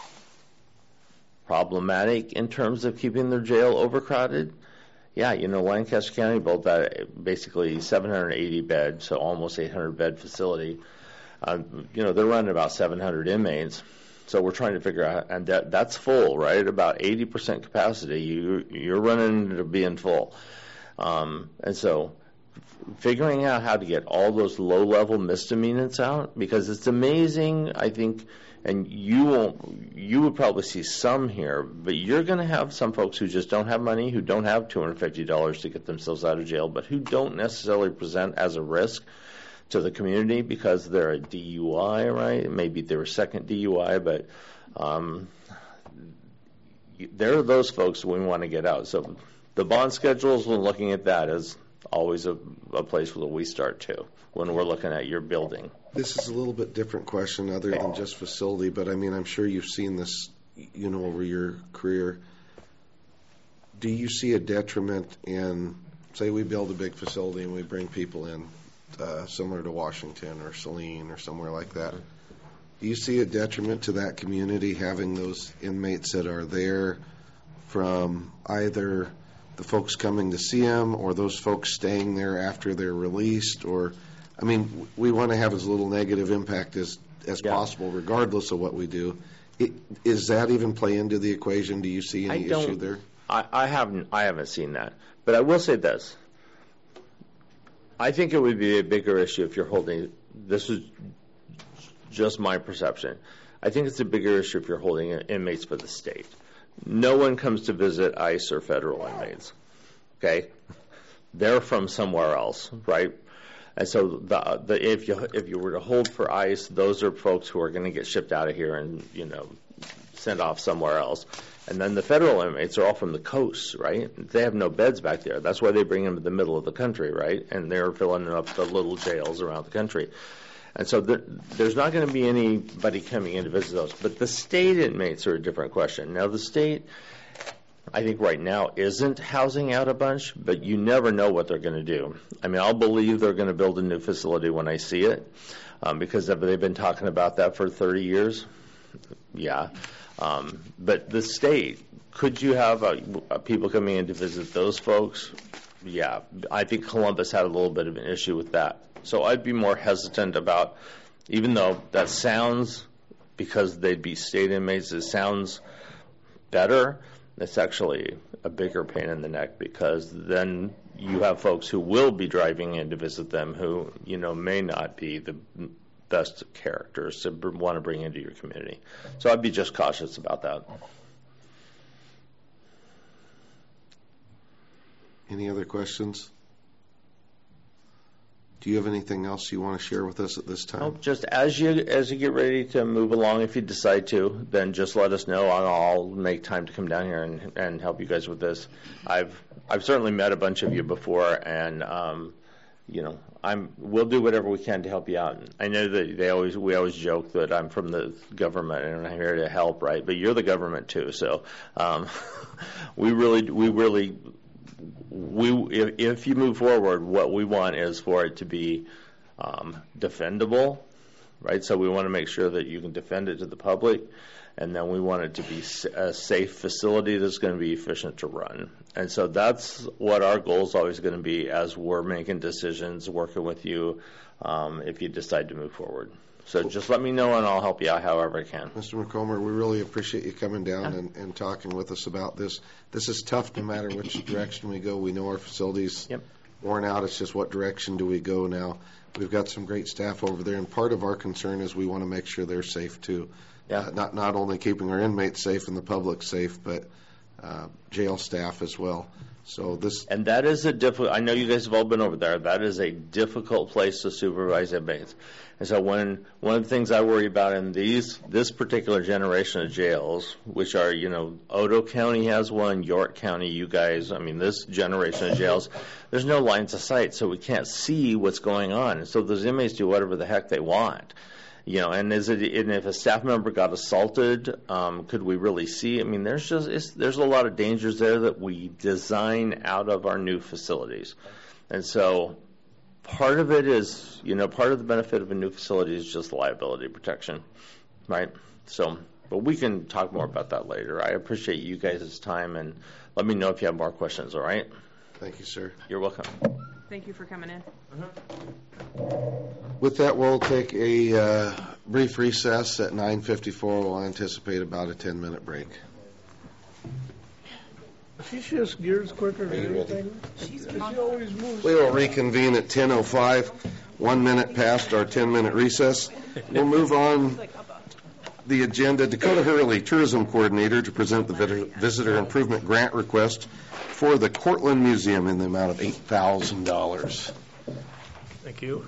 problematic in terms of keeping their jail overcrowded? Yeah, Lancaster County built that basically 780 bed, so almost 800 bed facility. They're running about 700 inmates. So we're trying to figure out, and that's full, right? About 80% capacity. You're running into being full. And so figuring out how to get all those low-level misdemeanors out, because it's amazing, I think, and you would probably see some here, but you're going to have some folks who just don't have money, who don't have $250 to get themselves out of jail, but who don't necessarily present as a risk to the community because they're a DUI, right? Maybe they're a second DUI, but there are those folks we want to get out. So the bond schedules, when looking at that, is always a place where we start too when we're looking at your building. This is a little bit different question other than just facility, but I mean, I'm sure you've seen this, over your career. Do you see a detriment in, say we build a big facility and we bring people in, similar to Washington or Saline or somewhere like that? Do you see a detriment to that community having those inmates that are there from either the folks coming to see them or those folks staying there after they're released? Or, I mean, we want to have as little negative impact as possible regardless of what we do. Is that even play into the equation? Do you see any issue there? I haven't seen that. But I will say this. I think it would be a bigger issue if you're holding, this is just my perception, I think it's a bigger issue if you're holding inmates for the state. No one comes to visit ICE or federal inmates, okay? They're from somewhere else, right? And so if you were to hold for ICE, those are folks who are going to get shipped out of here and, sent off somewhere else. And then the federal inmates are all from the coast, right? They have no beds back there. That's why they bring them to the middle of the country, right? And they're filling up the little jails around the country. And so there's not going to be anybody coming in to visit those. But the state inmates are a different question. Now, the state, I think right now, isn't housing out a bunch, but you never know what they're going to do. I mean, I'll believe they're going to build a new facility when I see it, because they've been talking about that for 30 years. Yeah. But the state, could you have people coming in to visit those folks? Yeah. I think Columbus had a little bit of an issue with that. So I'd be more hesitant about, even though that sounds, because they'd be state inmates, it sounds better, it's actually a bigger pain in the neck, because then you have folks who will be driving in to visit them who, may not be the best characters to want to bring into your community. So I'd be just cautious about that. Any other questions? Do you have anything else you want to share with us at this time? Oh, just as you get ready to move along, if you decide to, then just let us know, and I'll make time to come down here and help you guys with this. I've certainly met a bunch of you before, and we'll do whatever we can to help you out. I know that we always joke that I'm from the government and I'm here to help, right? But you're the government too, so if you move forward, what we want is for it to be defendable, right? So we want to make sure that you can defend it to the public, and then we want it to be a safe facility that's going to be efficient to run. And so that's what our goal is always going to be as we're making decisions, working with you, if you decide to move forward. So just let me know, and I'll help you out however I can. Mr. McComber, we really appreciate you coming down and talking with us about this. This is tough no matter which direction we go. We know our facility's worn out. It's just what direction do we go now. We've got some great staff over there, and part of our concern is we want to make sure they're safe too. Yeah. Not only keeping our inmates safe and the public safe, but jail staff as well. And that is a difficult. I know you guys have all been over there. That is a difficult place to supervise inmates. And so one of the things I worry about in this particular generation of jails, which are, Otoe County has one, York County, you guys, this generation of jails, there's no lines of sight, so we can't see what's going on. And so those inmates do whatever the heck they want. And if a staff member got assaulted, could we really see? There's a lot of dangers there that we design out of our new facilities. And so Part of it is, part of the benefit of a new facility is just liability protection, right? So, but we can talk more about that later. I appreciate you guys' time, and let me know if you have more questions, all right? Thank you, sir. You're welcome. Thank you for coming in. With that, we'll take a brief recess at 9:54. We'll anticipate about a 10-minute break. She shifts gears quicker than anything. She always moves. We will reconvene at 10:05, 1 minute past our 10-minute recess. We'll move on the agenda. Dakota Hurley, Tourism Coordinator, to present the Visitor Improvement Grant request for the Cortland Museum in the amount of $8,000. Thank you.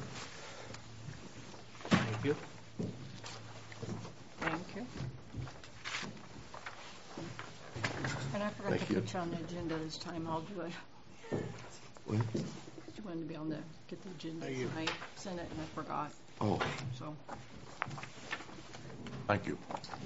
Thank you. Thank you. And I forgot to put you on the agenda this time. I'll do it. What? You wanted to be on get the agenda tonight. Sent it and I forgot. Oh. So. Thank you.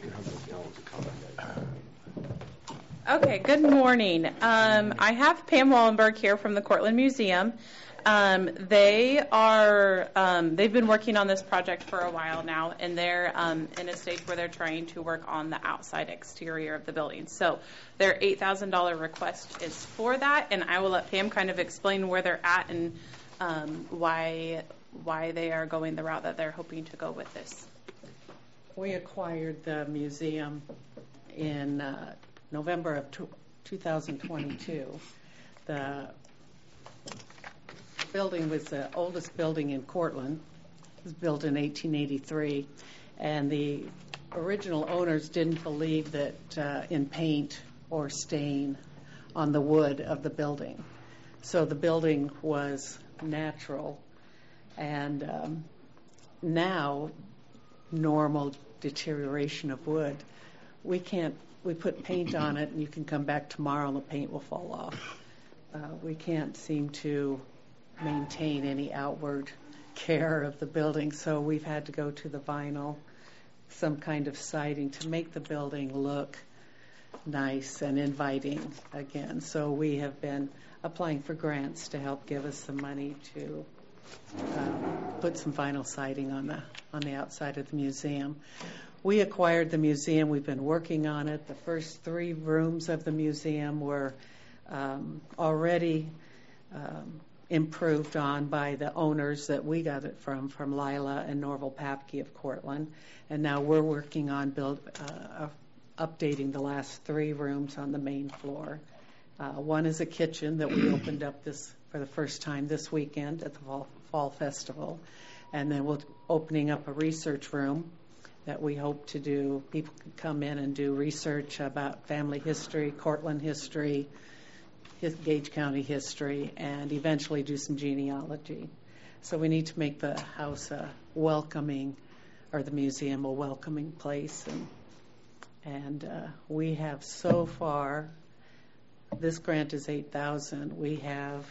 Okay, good morning. I have Pam Wallenberg here from the Cortland Museum. They've been working on this project for a while now, and they're in a stage where they're trying to work on the outside exterior of the building. So their $8,000 request is for that, and I will let Pam kind of explain where they're at and why they are going the route that they're hoping to go with this. We acquired the museum in November of 2022. The building was the oldest building in Cortland. It was built in 1883, and the original owners didn't believe that in paint or stain on the wood of the building. So the building was natural, and now normal deterioration of wood. We put paint on it, and you can come back tomorrow and the paint will fall off. We can't seem to maintain any outward care of the building, so we've had to go to the vinyl, some kind of siding to make the building look nice and inviting again. So we have been applying for grants to help give us some money to put some vinyl siding on the outside of the museum. We acquired the museum. We've been working on it. The first 3 rooms of the museum were already improved on by the owners that we got it from Lila and Norval Papke of Cortland. And now we're working on updating the last 3 rooms on the main floor. One is a kitchen that we opened up for the first time this weekend at the Fall Festival. And then we're opening up a research room that we hope to do. People can come in and do research about family history, Cortland history, Gage County history, and eventually do some genealogy. So we need to make the house the museum a welcoming place. And we have so far, this grant is $8,000. We have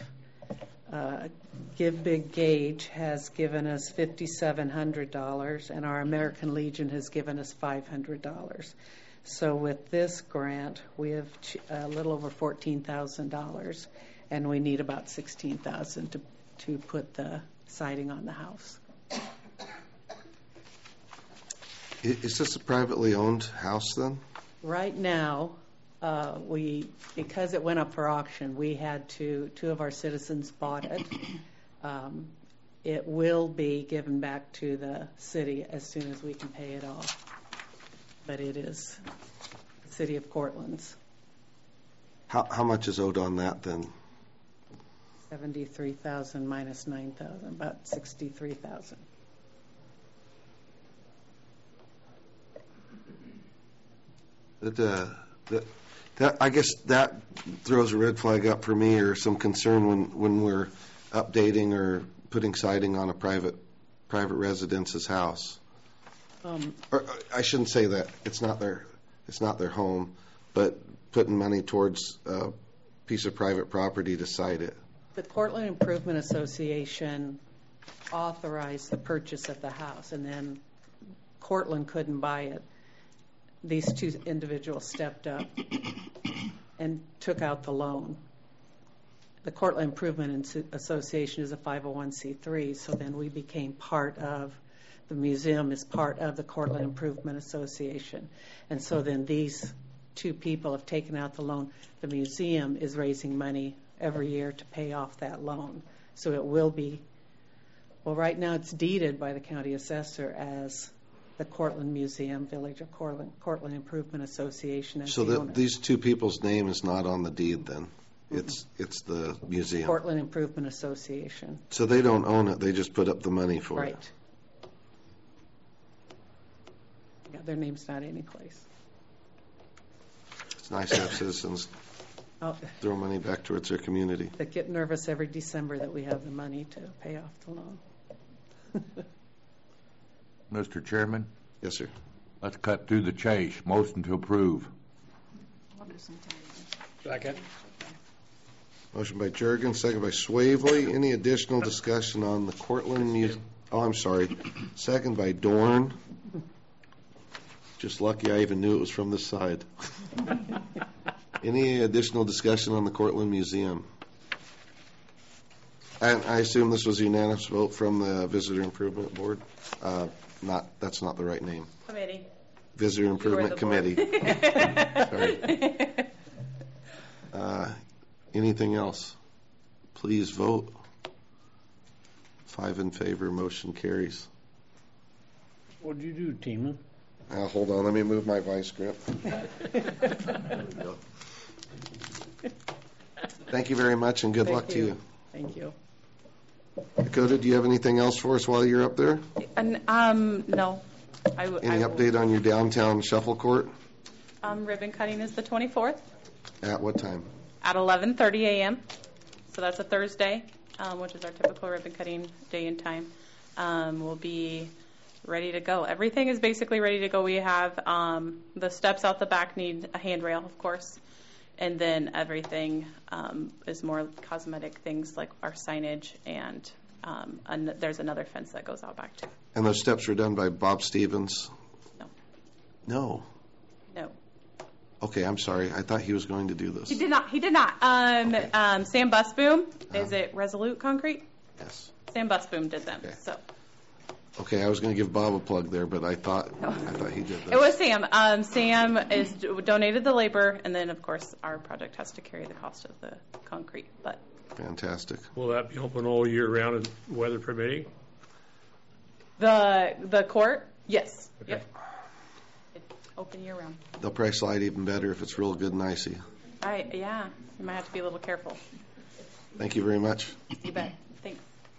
Give Big Gage has given us $5,700, and our American Legion has given us $500. So with this grant, we have a little over $14,000, and we need about $16,000 to put the siding on the house. Is this a privately owned house then? Right now, because it went up for auction, we had two of our citizens bought it. It will be given back to the city as soon as we can pay it off. But it is the city of Cortland's. How much is owed on that then? $73,000 minus $9,000, about $63,000. I guess that throws a red flag up for me, or some concern when we're updating or putting siding on a private residence's house. Or, I shouldn't say that. It's not their home, but putting money towards a piece of private property to side it. The Cortland Improvement Association authorized the purchase of the house, and then Cortland couldn't buy it. These 2 individuals stepped up and took out the loan. the Cortland Improvement Association is a 501c3, so then we became part of, the museum is part of the Cortland Improvement Association. And so then these two people have taken out the loan. The museum is raising money every year to pay off that loan. So it will be, well, right now it's deeded by the county assessor as the Cortland Museum, Village of Cortland Improvement Association. As So the owner. these two people's name is not on the deed then? It's the museum. Cortland Improvement Association. So they don't own it, they just put up the money for Right. it? Yeah, their name's not any place. It's nice to have citizens Oh, throw money back towards their community. they get nervous every December that we have the money to pay off the loan. Mr. Chairman? Yes, sir. Let's cut through the chase. Motion to approve. Second. Motion by Jurgen, second by Swavely. Any additional discussion on the Cortland Museum? Oh, I'm sorry. Second by Dorn. Just lucky I even knew it was from this side. Any additional discussion on the Cortland Museum? And I assume this was a unanimous vote from the Visitor Improvement Board? That's not the right name. Committee. Visitor Improvement Committee. Sorry. Anything else? Please vote. 5 in favor, motion carries. What'd you do, Tima? Hold on, let me move my vice grip. There we go. Thank you very much, and good luck to you. Thank you. Dakota, do you have anything else for us while you're up there? No. Any update on your downtown shuffle court? Ribbon cutting is the 24th At what time? at 11:30 a.m. So that's a Thursday, which is our typical ribbon cutting day and time. We'll be ready to go. Everything is basically ready to go. We have the steps out the back need a handrail, of course, and then everything is more cosmetic things like our signage and there's another fence that goes out back too. And those steps were done by Bob Stevens? No. No? No. Okay, I'm sorry. I thought he was going to do this. He did not. Sam Busboom, is it Resolute Concrete? Yes. Sam Busboom did them. Okay. So Okay, I was going to give Bob a plug there, but I thought he did this. it was Sam. Sam is donated the labor, and then of course our project has to carry the cost of the concrete. But Fantastic. Will that be open all year round, and weather permitting? the court, yes. Okay. Yep. It's open year round. They'll probably slide even better if it's real good and icy. Yeah, you might have to be a little careful. Thank you very much. You bet. Thanks.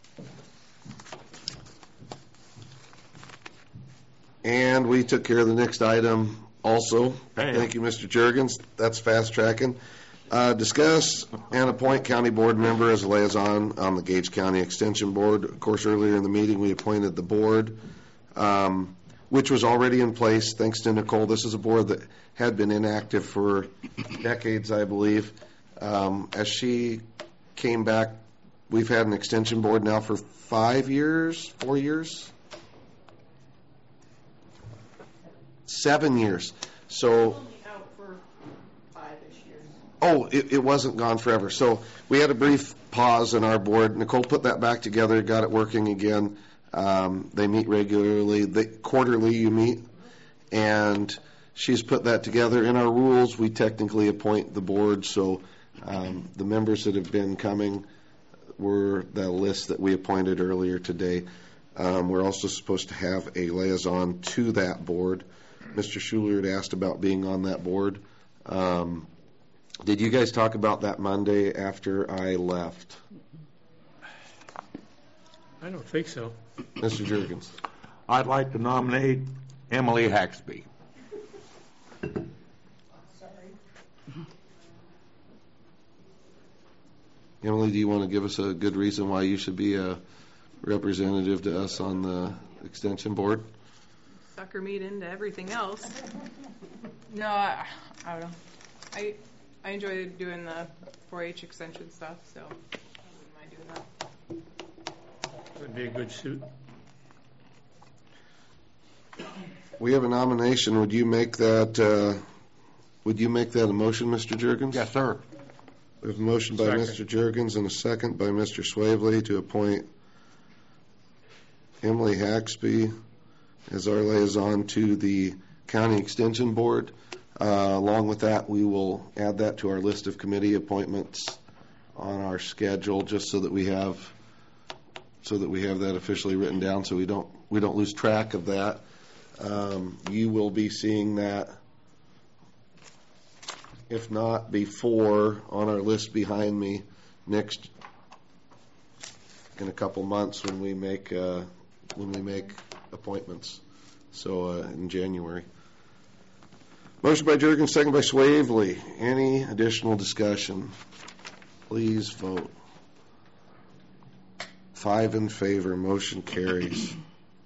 And we took care of the next item also. Hey. Thank you, Mr. Jurgens. That's fast tracking. Discuss and appoint county board member as a liaison on the Gage County Extension Board. Of course, earlier in the meeting, we appointed the board, which was already in place, thanks to Nicole. This is a board that had been inactive for decades, I believe. As she came back, we've had an extension board now for 4 years? 7 years. So, Out for 5-ish years. oh, it wasn't gone forever. So we had a brief pause in our board. Nicole put that back together, got it working again. They meet regularly. Quarterly you meet. And she's put that together. In our rules, we technically appoint the board. So the members that have been coming were the list that we appointed earlier today. We're also supposed to have a liaison to that board. Mr. Schuler had asked about being on that board. Did you guys talk about that Monday after I left? I don't think so. Mr. Jurgens. I'd like to nominate Emily Haxby. Emily, do you want to give us a good reason why you should be a representative to us on the extension board? Sucker meat into everything else. No, I don't know. I enjoy doing the 4-H extension stuff, so I wouldn't mind doing that. Would be a good suit. We have a nomination. Would you make that a motion, Mr. Jurgens? Yes, sir. We have a motion by Mr. Juergens and a second by Mr. Swavely to appoint Emily Haxby as our liaison to the County Extension Board. Along with that, we will add that to our list of committee appointments on our schedule, just so that we have that officially written down, so we don't lose track of that. You will be seeing that, if not before, on our list behind me next in a couple months when we make appointments. So in January. Motion by Juergens, second by Swavely. Any additional discussion? Please vote. 5 in favor. Motion carries.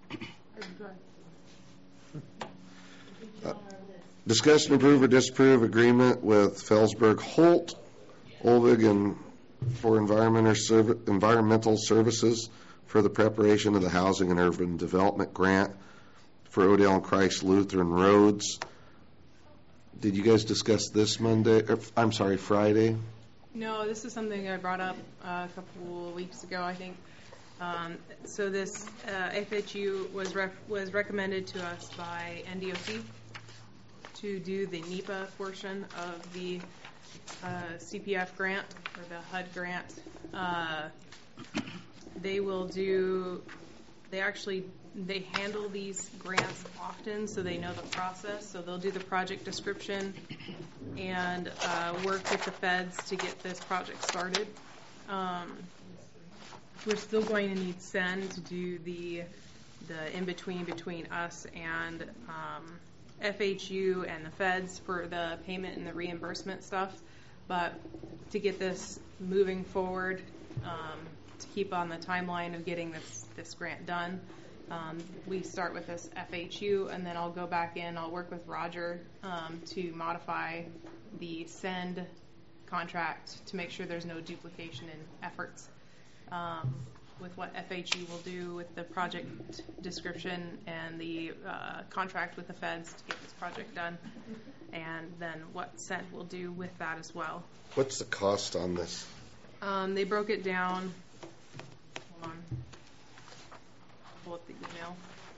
Discuss and approve or disapprove agreement with Felsberg Holt, Olvig, and for environmental services for the preparation of the Housing and Urban Development Grant for Odell and Christ Lutheran Roads. Did you guys discuss this Friday? No, this is something I brought up a couple weeks ago, I think. So this FHU was recommended to us by NDOC to do the NEPA portion of the CPF grant, or the HUD grant. They handle these grants often, so they know the process. So they'll do the project description and work with the feds to get this project started. We're still going to need SEND to do the in-between between us and FHU and the feds for the payment and the reimbursement stuff. But to get this moving forward, to keep on the timeline of getting this grant done, we start with this FHU, and then I'll go back in. I'll work with Roger to modify the SEND contract to make sure there's no duplication in efforts with what FHU will do with the project description and the contract with the feds to get this project done, and then what SEND will do with that as well. What's the cost on this? They broke it down. Hold on. Pull up the email.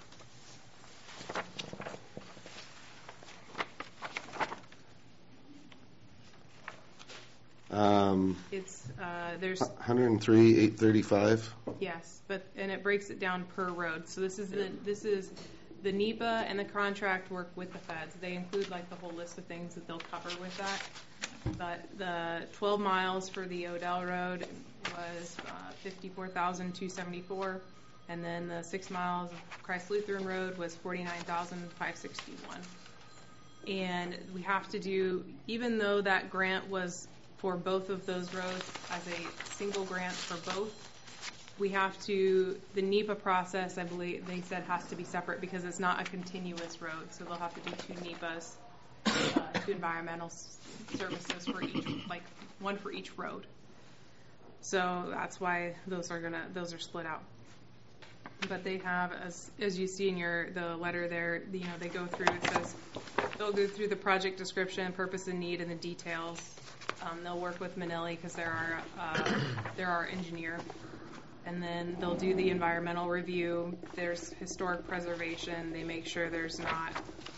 It's there's 103,835. Yes, and it breaks it down per road. So this is the NEPA and the contract work with the feds. They include like the whole list of things that they'll cover with that. But the 12 miles for the Odell Road was $54,274, and then the 6 miles of Christ Lutheran Road was $49,561. And we have to do, even though that grant was for both of those roads as a single grant for both, we have to, the NEPA process, I believe they said, has to be separate because it's not a continuous road. So they'll have to do 2 NEPAs, 2 environmental services for each, like one for each road. So that's why those are split out. But they have, as you see in the letter there, they go through. It says they'll go through the project description, purpose and need, and the details. They'll work with Manelli because they're our engineer, and then they'll do the environmental review. There's historic preservation. They make sure there's not,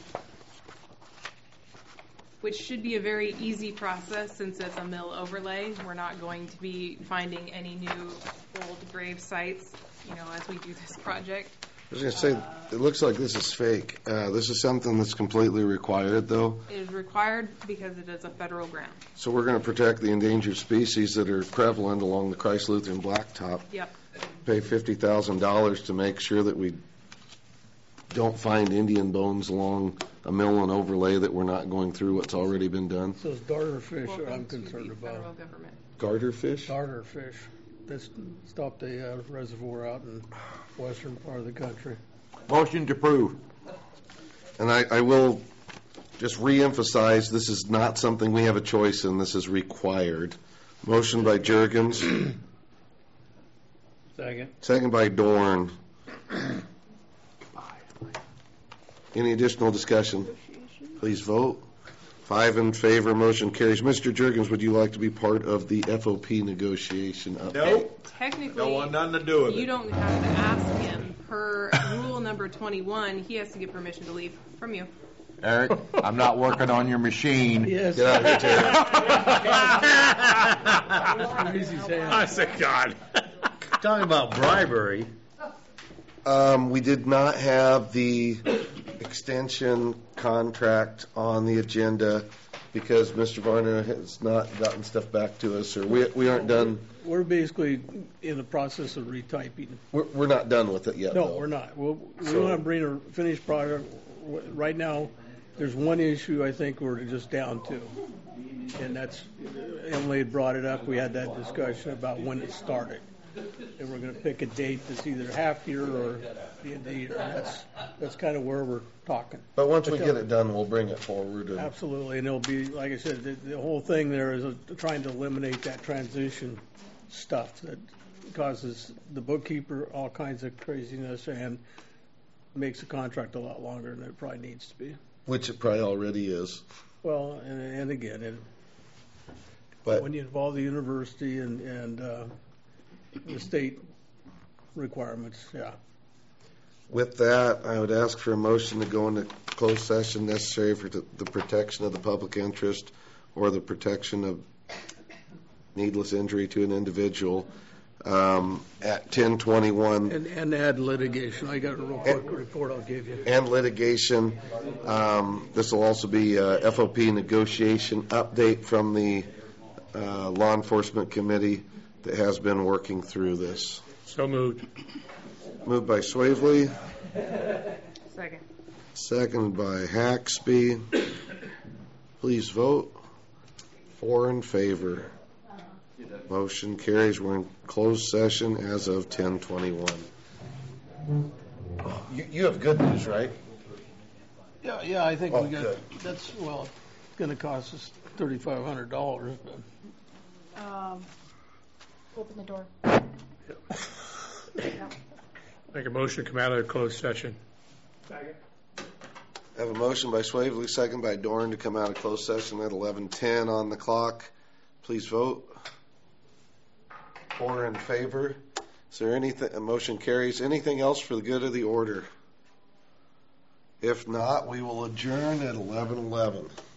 which should be a very easy process since it's a mill overlay. We're not going to be finding any new old grave sites, as we do this project. I was going to say, it looks like this is fake. This is something that's completely required, though. It is required because it is a federal grant. So we're going to protect the endangered species that are prevalent along the Christ Lutheran Blacktop. Yep. Pay $50,000 to make sure that we don't find Indian bones along a mill and overlay, that we're not going through what's already been done. Those garterfish I'm concerned about. Federal government. Garterfish? Garterfish. They stopped the reservoir out in western part of the country. Motion to approve. And I will just reemphasize, this is not something we have a choice in. This is required. Motion by Juergens. Second. Second by Dorn. Any additional discussion? Please vote. 5 in favor, motion carries. Mr. Juergens, would you like to be part of the FOP negotiation update? Nope. Technically, Don't want nothing to do with you it. don't have to ask him. Per rule number 21, he has to get permission to leave from you. Eric, I'm not working on your machine. Yes. Get out of here, Terry. I said, God. Talking about bribery. We did not have the extension contract on the agenda because Mr. Varner has not gotten stuff back to us, or we aren't done. We're basically in the process of retyping. We're not done with it yet. No, though. we're not. We So- want to bring a finished product. Right now, there's one issue I think we're just down to, and that's Emily had brought it up. We had that discussion about when it started, and we're going to pick a date that's either half year or the end of the year. That's kind of where we're talking. But once we get it done, we'll bring it forward. And Absolutely, and it'll be, like I said, the whole thing there is trying to eliminate that transition stuff that causes the bookkeeper all kinds of craziness and makes the contract a lot longer than it probably needs to be. which it probably already is. Well, and again, But when you involve the university and the state requirements, yeah. with that, I would ask for a motion to go into closed session necessary for the protection of the public interest or the protection of needless injury to an individual at 10:21. And add litigation. I got a real quick report I'll give you. And litigation. This will also be a FOP negotiation update from the Law Enforcement Committee that has been working through this. So moved. Moved by Swavely, Second. seconded by Haxby. Please vote. 4 in favor. Motion carries. We're in closed session as of 10:21. You have good news, right? Yeah, I think Oh, we got, good. that's, well, it's going to cost us $3,500, but. Open the door. Make a motion to come out of the closed session. I have a motion by Swavely, second by Dorn to come out of closed session at 11:10 on the clock. Please vote. 4 in favor. Is there anything? A motion carries. Anything else for the good of the order? If not, we will adjourn at 11:11.